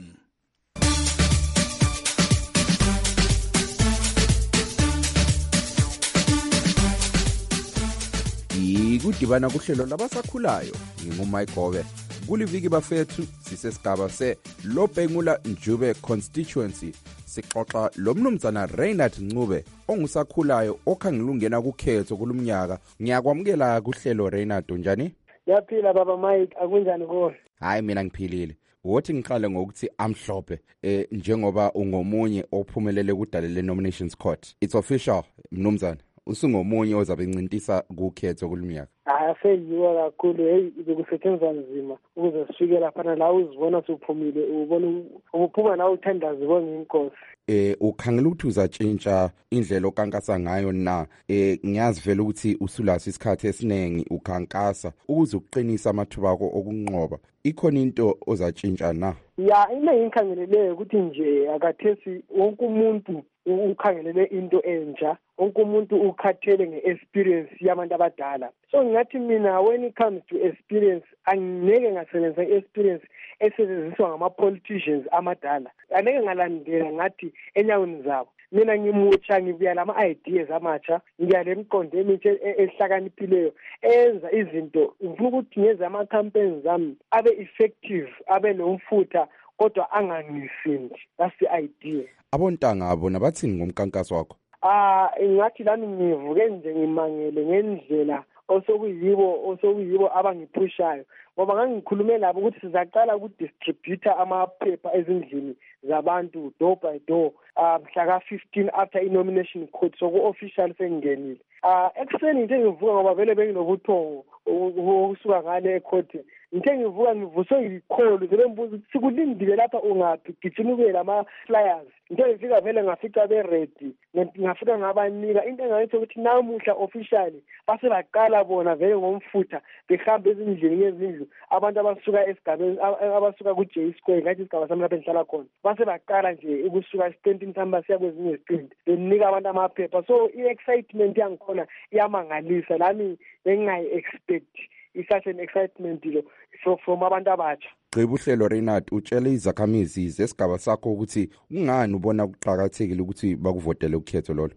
Ikudibana kuhlelo labasakhulayo ngingumike Gobe. Kuliviki bafethu sisesigaba Lobhengula Njube constituency sixoxa lomnumzana Reinhard Ncube ongusakhulayo okhangilungena kukhetho kulumnyaka. Ngiyakwamukela kuhlelo Reinhard, njani? Yaphila baba Mike, akunjani kuwe? Hayi mina ngiphilile. Wothi ngiqale ngokuthi amhlophe njengoba ungomunye ophumelele kudalele nominations court. It's official mnumzana. Usungomunye ozabe incintisa kukhetho kulumnyaka. Aseyiwa kakhulu, hey bekusetshenzwa nzima ukuze sifike lapha la uzibona sophumile ubona uphuma na uthanda zibona inkosi. Ukhangela ukuthi uzatshintsha indlela okankasa ngayo na? Ngiyazi vele ukuthi usulasa isikhathi esinengi ukhankasa ukuze uqinisa amathuba akho okunqoba. Ikhona into ozatshintsha na? Ya into engikhangeleleyo ukuthi nje akathesi wonke umuntu ukhangelele into entsha, wonke umuntu ukhathele nge-experience yabantu abadala. So ngathi mina when it comes to experience, angeke ngasebenzisa i-experience esetshenziswa ngama-politicians amadala, angeke ngalandela ngathi enyaweni zabo. Mina ngimutsha, ngibuya lama-ideas amatsha, ngiya lemiqondo emitsha ehlakaniphileyo enza izinto. Ngifuna ukuthi ngenze ama-campaigns zami abe effective, abe nomfutha, kodwa anganisindi. That's the idea. Abontanga bona bathini ngomkankaso wakho? Ngathi lami ngivuke nje ngimangele ngendlela osokuyibo abangiphushayo, ngoba ngangikhulume labo ukuthi sizaqala ukudistributor amaphepha ezindlini zabantu door by door mhla ka-15 after i-nomination court, so ku-official sengingenile. Ekuseni ngithe ngivuka ngoba vele benginobuthongo ukusuka ngale ekhoti. Ngithe ngivuka ngivuswe yikholo, sebembuza ukuthi sikulindile lapha ungaphi, gijima ubuye lama-flyers. Ngithe ngifika vele ngafica be-ready, ngafika ngabanika into engayithi ukuthi namuhla officially base baqala bona vele ngomfutha behambe ezindlini ngezindlu, abantu abasuka esigabeni abasuka ku-J Square, ngathi isigaba sami lapho engihlala khona, base baqala nje ukusuka esitentini sami basiya kwezinye izitenti benika abantu amaphepha. So i-excitement yangikhona iyamangalisa, lami bengingayi-expect such an excitement from abantu abatsha. Gqiba uhlelo Reinhard, utshele izakhamizi zesigaba sakho ukuthi ungani ubona kuqhakathekile ukuthi bakuvotele ukhetho lolo.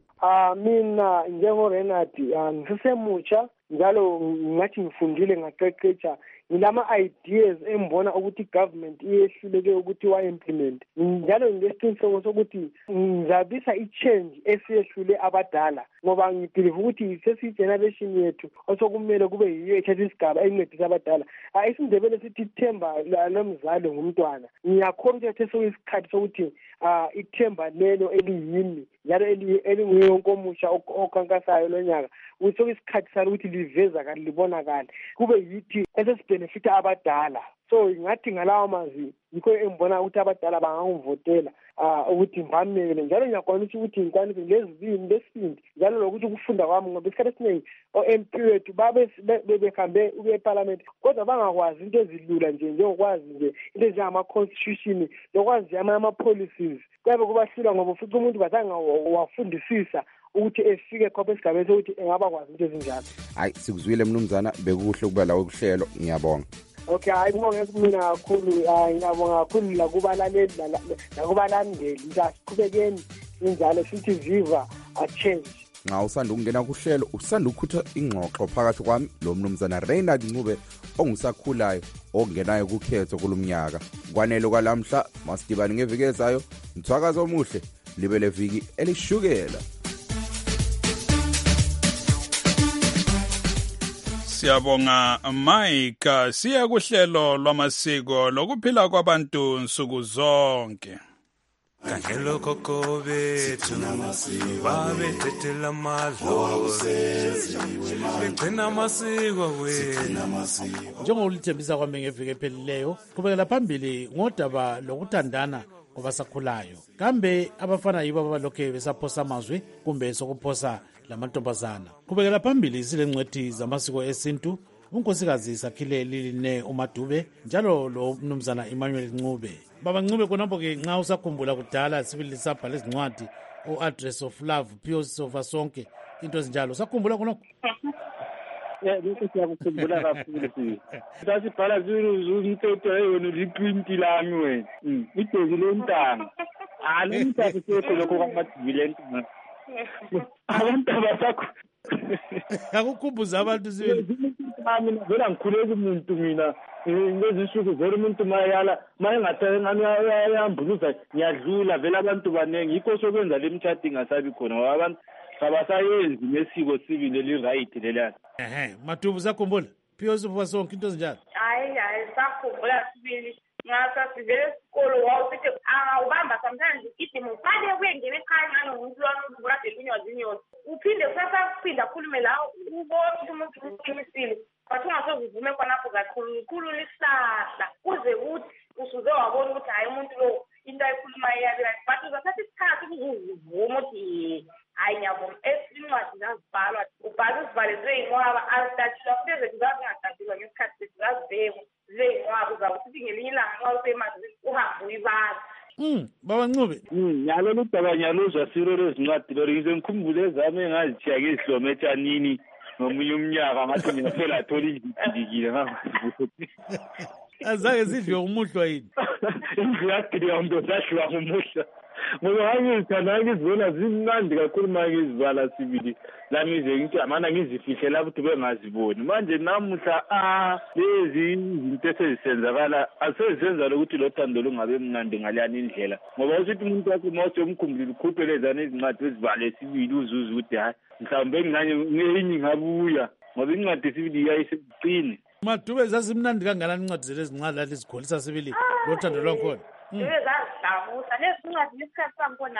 Mina njengo-Reinhard ngisemutsha, njalo ngathi ngifundile ngaqeqetsha, ngilama-ideas embona ukuthi i-government iyehluleke ukuthi wa-implement, njalo ngilesiqiniseko sokuthi ngizabisa i-change esiyehlule abadala, ngoba ngibhilive ukuthi sesiyi-generation yethu osokumele kube yiyo ethatha isigaba encedisa abadala. IsiNdebele sithi ithemba lomzali ngumntwana. Ngiyakhona ukuthi seyisikhathi sokuthi ithemba lelo eliyimi njalo elinguye wonke omusha okhankasayo lonyaka, ukuthi sokuyisikhathi salo ukuthi livezakale, libonakale, kube yithi esesibhenefitha abadala. So ngathi ngalawa mazwi yikho engibona ukuthi abadala bangangivotela ukuthi ngibamele, njalo ngiyakwanisa ukuthi ngikwanise lesibindi, njalo lokuthi ukufunda kwami, ngoba isikhathi esiningi o-MP wethu bebehambe ukuya eParliament kodwa bangakwazi into ezilula njengokwazi nje into ezinjengama-constitution, lokwazi nje ama-policies. Kuyabe kubahlula ngoba ufica umuntu bazange wafundisisa ukuthi efike khopha esigabeni sokuthi engaba kwazi into ezinjalo. Hayi, sikuzwile mnumzana, bekuhle ukuba lawo kuhlelo, ngiyabonga. Okay, hayi kubonge mina kakhulu, ngiyabonga kakhulu lakubalaleli nakubalandeli. Ngasiqhubekeni injalo sithi viva a change. Nxa usanda ukungena kuhlelo, usanda ukukhutha ingxoxo phakathi kwami lo mnumzana Reinhard Ncube ongusakhulayo ongenayo kukhetho kulomnyaka. Kwanele kwalamhla, masidibane ngeviki ezayo. Mthwakazo omuhle, libe leviki elishukela. Siyabonga Mike, siya kuhlelo lwamasiko lokuphila kwabantu nsuku zonke. Kangelo koko bethu babethethela amadlozi begcina amasiko wethu. Njengolithembisa kwami ngeviki ephelileyo, qhubekela phambili ngodaba lokuthandana kwabasakhulayo. Kambe abafana yibo abalokhe besaphosa amazwi kumbe sokuphosa lamantombazana? Qhubekela phambili silengcwethi zamasiko esintu, unkosikazi Sakhile Liline uMadube njalo lo mnumzana Emmanuel Ncube. Baba Ncube, konapho-ke nxa usakhumbula kudala sibili sabhala izincwadi o-Address of Love, Pios of Sonke, into ezinjalo, usakhumbula konapho? Lokho siyakukhumbula kakhulu sisi. Sasibhala umthetho yona liqinti lami wena. Idezi lontanga. Alumthatha sekho lokho kwamadivile entanga. Abantu abasakho. Akukhumbuza abantu sibili. Mina vela ngikhuleka umuntu mina ngezinsuku vele umuntu mayala mayengathengani ayambuluza ngiyadlula vele abantu banengi yikho sokwenza lemtshadi ingasabi khona ngoba abantu abasayenzi nesiko sibili eli-right lelana. Madubu sakhumbula Pios of Sonke into ezinjalo? Hayi sakhumbula sibili ngasasivele esikolo wawusithi angawubamba sometimes igidimo ufane kuyengena ekhaya ngomuntu wakade linyozinyozi uphinde kusasaphinda akhulume la ubona ukuthi umuntu uqinisile bathi ungasozivume khonapho kakhulu lihlahla kuze kuthi usuze wabona ukuthi hayi umuntu lo into ayikhuluma iyabeka but uzathatha isikhathi ukuzivuma ukuthi hayi ngiyabona esincwadi zazibhalwa ubhala uzibhalezwe yinqwaba azidatshilwa futhi ezethu zazingadatshilwa ngesikhathi sethu zazibekwa zeyinqwaba uzawusithi ngelinye ilanga nxa usemanzini uhambe uyibala Baba Ncube. Nyalo ludaba nyaluzwa siro lezincwadi lori ngize ngikhumbule ezami engazithiya ke ihlome etshanini ngomunye umnyaka ngathi ngiyaphela athola indikile ngangasibuthi. Azake sidliwe umuhlwa yini? Indlu yadiliwa muntu sadliwa ngumuhlwa. Ngoba ngizithanda ngizibona zimnandi kakhulu mangizibala sibili. Lami nje ngithi amana ngizifihle lapho ukuthi bengaziboni. Manje namuhla lezi izinto esezisenzakala asezenza ukuthi lo thando lungabe mnandi ngaliyani indlela. Ngoba usithi umuntu wakhe mawuse umkhumbulile ukhuphe lezana izincwadi ezibale sibili uzuze ukuthi hayi mhlawumbe ngenye ngabuya ngoba incwadi esibili iyayiseqine. Madube zasimnandi kanganani incwadi zelezincwadi lathi zikholisa sibili lo thando lwakhona. Zazihlabusa lezincwadi ngesikhathi sangikhona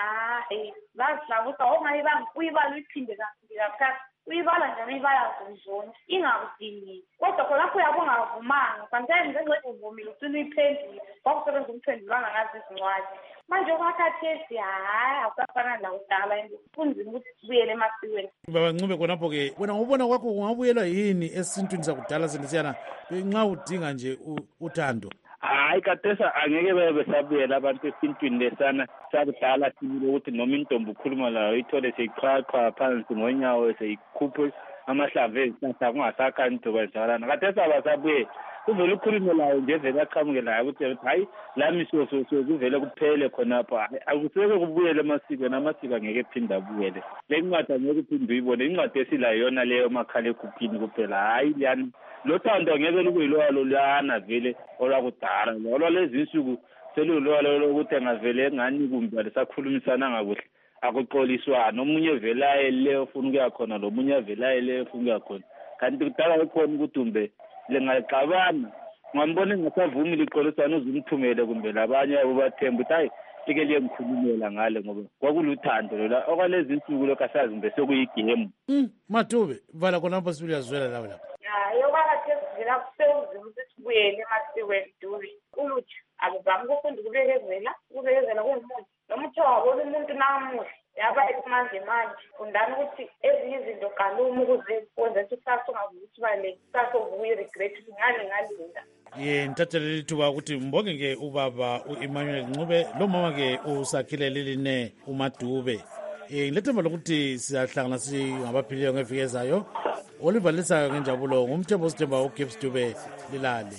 zazihlabusa ongayibanga uyibala uyiphinde kakhathi uyibala njani uyibala zonke ingakudingi kodwa khona lapho yabo ungavumanga sometimes engcwadi uvumile ucina uyiphendile kwakusebenza umphendulanga ngazi izincwadi manje kwakhathesi hayi akusafana lakudala kunzima ukuthi sibuyele emasikweni. Baba Ncube khonapho-ke wena ngobona kwakho kungabuyelwa yini esintwini sakudala sinisiyana nxa udinga nje uthando? Hayi kathesa angeke bebe sabuyela abantu esintwini lesana sakudala sibile ukuthi noma intombi ukhuluma layo ithole seyiqhaqha phansi ngonyawo seyikhuphe amahlamvu ezihlahla kungasakhanto kwenzakalana kathesa abasabuye kuvele ukhulume layo nje vele aqhamuke layo ukuthi hayi lami kuvele kuphele khonapho akuseke kubuyele emasikweni amasiko angeke ephinda abuyele le ncwadi angeke uphinde uyibone incwadi esilayo yona leyo makhalekhukhwini kuphela hayi liyani lo thando angeke lukuyilwalo luyana vele olwakudala olwalezi insuku selulwalo lokuthi angavele engani kumbe alisakhulumisana ngakuhle akuxoliswana omunye velaye leyo ufuna ukuya khona lo munye velaye leyo ufuna ukuya khona kanti kudala ekhona ukuthi umbe lengaxabana ngambona engasavumi liqolisana uzumthumele kumbe labanye abo bathemba ukuthi hayi like liye ngikhulumela ngale ngoba kwakuluthando lola okwalezi insuku lokho asazi mbe sekuyigame. Madube vala khonapho sibili yazwela lawo lapho. Yokwakathezivela kusewuzima ukuthi sibuyele emasikweni Dube ulutsha akuzami ukufunda ukubekezela kungumuthi noma uthe wabona umuntu namuhle yaba manje fundani ukuthi ezinye izinto galuma ukuze wenze ukuthi kusasa ungavuki ukuthi bale kusasa uvuye regret ukuthi ngalinda. Ngithathele lithuba ukuthi mbonge-ke ubaba u-Emmanuel Ncube lo mama-ke usakhile liline uMadube. Ngilethemba lokuthi siyahlangana singabaphilileyo ngeviki ezayo. Olivalisayo ngenjabulo ngumthembo osithemba uGibbs Dube Lilale.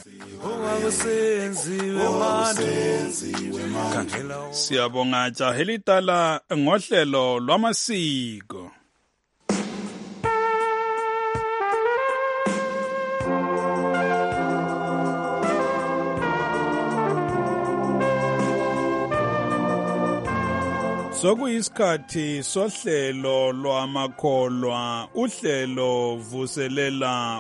Siyabonga Jahelitala ngohlelo lwamasiko. Sokuyisikhathi sohlelo lwamakholwa uhlelo vuselela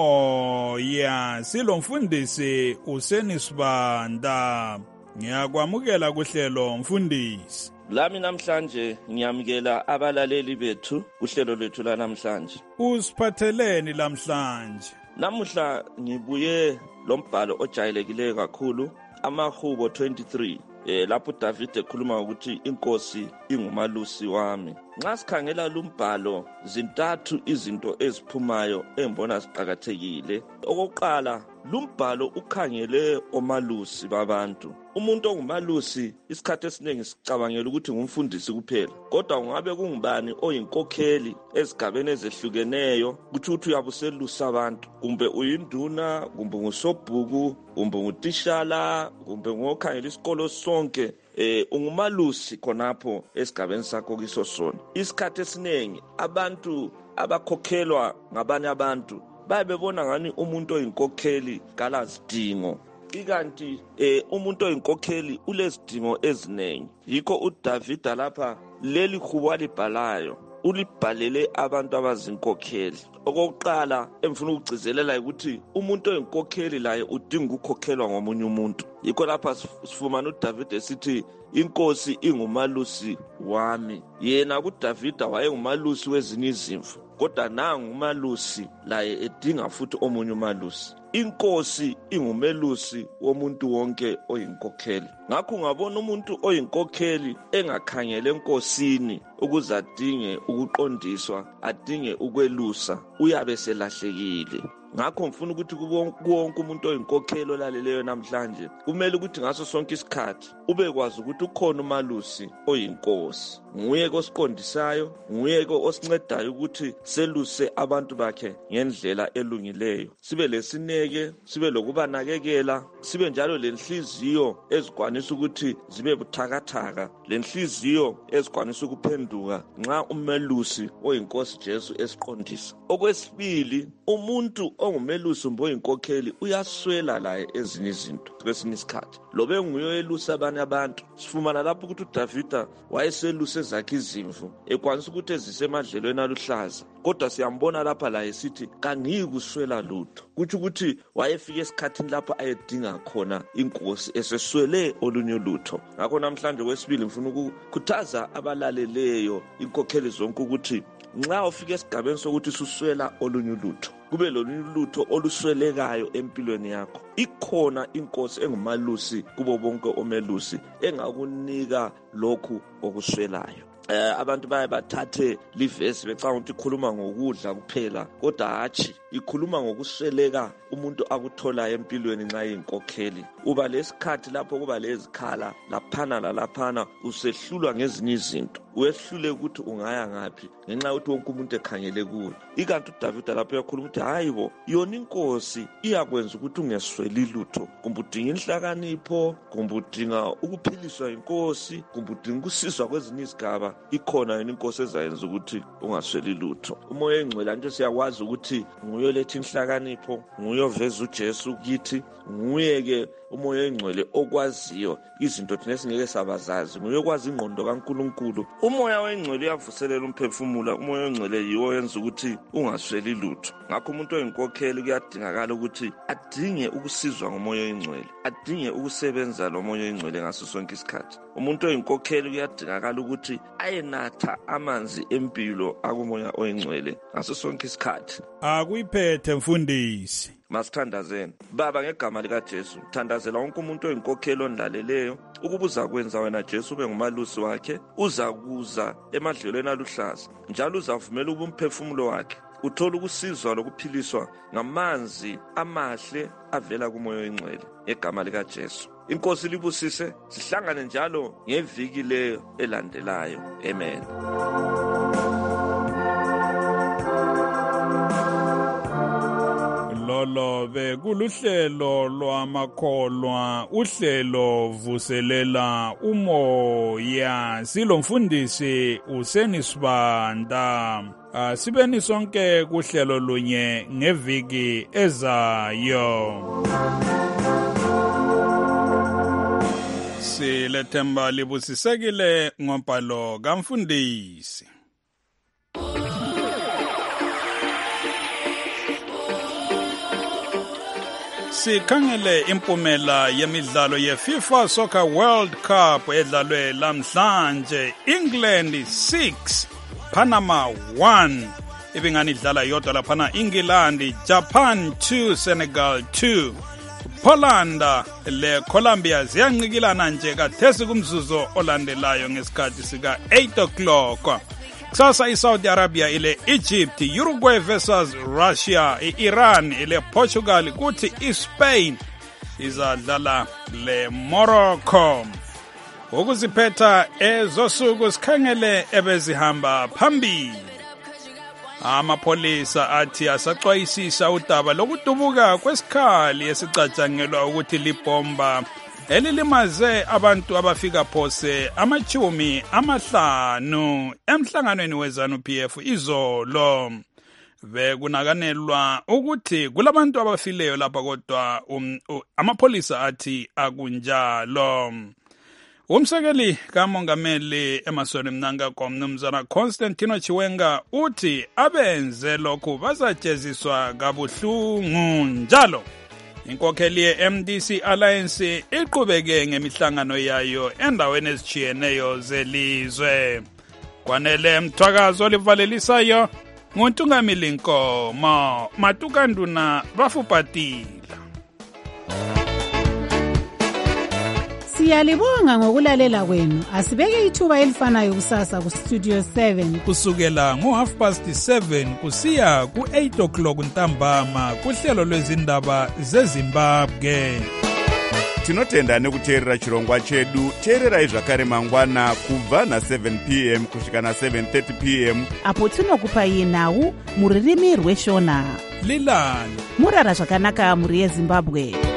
umoya silomfundisi uSenisibanda. Ngiyakwamukela kuhlelo mfundisi. Lami namhlanje ngiyamukela abalaleli bethu kuhlelo lethu la namhlanje. Usiphatheleni namhlanje? Namuhla ngibuye lombhalo ojayelekileyo kakhulu amaHubo 23. Lapho David ekhuluma ukuthi inkosi ingumalusi wami. Nxa sikhangela lumbhalo zintathu izinto eziphumayo embona siqhakathekile. Okokuqala lumbhalo ukhangele omalusi babantu. Umuntu ongumalusi isikhathi esiningi sicabangela ukuthi ngumfundisi kuphela. Kodwa ungabe kungubani oyinkokheli ezigabeni ezehlukeneyo ukuthi uyabuselusa abantu. Kumbe uyinduna, kumbe ngusobhuku, kumbe ngutishala, kumbe ngokhangela isikolo sonke. Ungumalusi khonapho esigabeni sakho kiso sona. Isikhathi esiningi abantu abakhokhelwa ngabanye abantu bayebona ngani umuntu oyinkokheli kalazidingo. Ikanti umuntu oyinkokheli ulezidingo eziningi. Yikho uDavid lapha leli hubo alibhalayo ulibhalele abantu abazinkokheli. Okokuqala emfuna ukugcizelela ukuthi umuntu oyinkokheli laye udinga ukukhokhelwa ngomunye umuntu. Yikho lapha sifumana uDavid esithi inkosi ingumalusi wami. Yena kuDavid wayengumalusi wezinye izimvu, kodwa nangu umalusi laye edinga futhi omunye umalusi. Inkosi ingumelusi womuntu wonke oyinkokheli. Ngakho ungabona umuntu oyinkokheli engakhangele enkosini ukuze adinge ukuqondiswa, adinge ukwelusa, uyabe selahlekile. ngakho ngifuna ukuthi kuwonke umuntu oyinkokhelo laleleyo namhlanje kumele ukuthi ngaso sonke isikhathi ubekwazi ukuthi ukhona umalusi oyinkosi, nguye osiqondisayo, nguye osincedayo ukuthi seluse abantu bakhe ngendlela elungileyo. Sibe lesineke, sibe lokubanakekela, sibe njalo lenhliziyo ezikwanisa ukuthi zibe buthakathaka, lenhliziyo ezikwanisa ukuphenduka nxa umelusi oyinkosi Jesu esiqondisa. Okwesibili, umuntu ongumelusi oyinkokheli uyaswela laye ezinye izinto kwesinye isikhathi. Lobe nguye elusa abanye abantu. Sifumana lapho ukuthi uDavida wayeseluse zakhe izimvu, ekwanisa ukuthi ezise emadlelweni aluhlaza. Kodwa siyambona lapha la esithi kangiyikuswela lutho. Kuthi ukuthi wayefika esikhathini lapho ayedinga khona inkosi eseswele olunye lutho. Ngakho namhlanje kwesibili ngifuna ukukhuthaza abalaleleyo inkokheli zonke ukuthi nxa ufika esigabeni sokuthi suswela olunye lutho, kube lolunye lutho oluswelekayo empilweni yakho, ikhona inkosi engumalusi kubo bonke omelusi engakunika lokhu okuswelayo. Abantu baye bathathe livesi becanga ukuthi ikhuluma ngokudla kuphela, kodwa hatshi ikhuluma ngokusweleka umuntu akutholayo empilweni nxa yinkokheli. Uba lesikhathi lapho kuba lezikhala laphana lalaphana, usehlulwa ngezinye izinto, uyehlule ukuthi ungaya ngaphi ngenxa ukuthi wonke umuntu ekhangele kuwe. Ikanti uDavida lapho yakhuluma ukuthi hayibo, yona inkosi iyakwenza ukuthi ungesweli lutho, kumbe udinga inhlakanipho, kumbe udinga ukuphiliswa inkosi, kumbe udinga ukusizwa kwezinye izigaba, ikhona yona inkosi ezayenza ukuthi ungasweli lutho. Umoya engcwele nje siyakwazi ukuthi nguye letha inhlakanipho, nguye oveza uJesu kithi, nguye-ke umoya engcwele okwaziyo izinto thina esingeke sabazazi, nguye okwazi ingqondo kaNkulunkulu. Umoya wengcwele uyavuselela umphefumulo, umoya engcwele yiwo oyenza ukuthi ungasweli lutho. Ngakho umuntu oyinkokheli kuyadingakala ukuthi adinge ukusizwa ngomoya engcwele, adinge ukusebenza lo moya engcwele ngaso sonke isikhathi. Umuntu oyinkokheli kuyadingakala ukuthi ayenatha amanzi empilo akumoya oyingcwele ngaso sonke isikhathi. Akuyiphethe mfundisi. Masithandazeni. Baba, ngegama likaJesu, thandazela wonke umuntu oyinkokhelo ondlaleleyo ukuba uzakwenza wena Jesu ube ngumalusi wakhe, uzakuza emadlelweni aluhlaza, njalo uzavumela ukuba umphefumulo wakhe uthola ukusizwa lokuphiliswa ngamanzi amahle avela kumoya oyingcwele ngegama likaJesu. Inkosi libusise, sihlangane njalo ngeviki leyo elandelayo. Amen. Lolo bekuluhlelo lwamakholwa, uhlelo vuselela umoya. Silomfundisi uSenisibanda. Sibeni sonke kuhlelo lunye ngeviki ezayo. Silethemba libusisekile ngombhalo kamfundisi. Sikhangele impumela yemidlalo yeFIFA Soccer World Cup edlalwe lamhlanje. England 6, Panama 1. Ibingani idlala yodwa laphana England, Japan 2, Senegal 2. Poland le Colombia ziyancikilana nje kathesi kumzuzu olandelayo ngesikhathi sika 8 o'clock. Kusasa iSaudi Arabia ile Egypt, Uruguay versus Russia, Iran ile Portugal, kuthi iSpain izadlala le Morocco. Ukuziphetha ezosuku sikhangele ebezihamba phambili. Amapolisa athi asaxwayisisa udaba lokudubuka kwesikhali esicatshangelwa ukuthi libomba elilimaze abantu abafika phose 50 emhlanganweni weZANU-PF izolo. Bekunakanelwa ukuthi kulabantu abafileyo lapha, kodwa amapolisa athi akunjalo. Umsekeli kamongameli emasweni mnanga komnumzana Constantino Chiwenga uthi abenze lokhu bazajeziswa kabuhlungu njalo. Inkokheli ye-MDC Alliance iqhubeke ngemihlangano yayo endaweni ezitshiyeneyo zelizwe. Kwanele Mthwakazi olivalelisayo nguNtungamili Nkomo, Matukanduna bafupatila. Siyalibonga ngokulalela kwenu. Asibeke ithuba elifanayo kusasa ku Studio 7 kusukela ngo7:30 kusiya ku8 o'clock ntambama kuhlelo lwezindaba zeZimbabwe. Tinotenda nekuteerera chirongwa chedu. Teererai zvakare mangwana kubva na7 p.m. kusvika na7:30 p.m. apo tinokupai nhau muririmi rweshona. Lilani murara zvakanaka muri yeZimbabwe.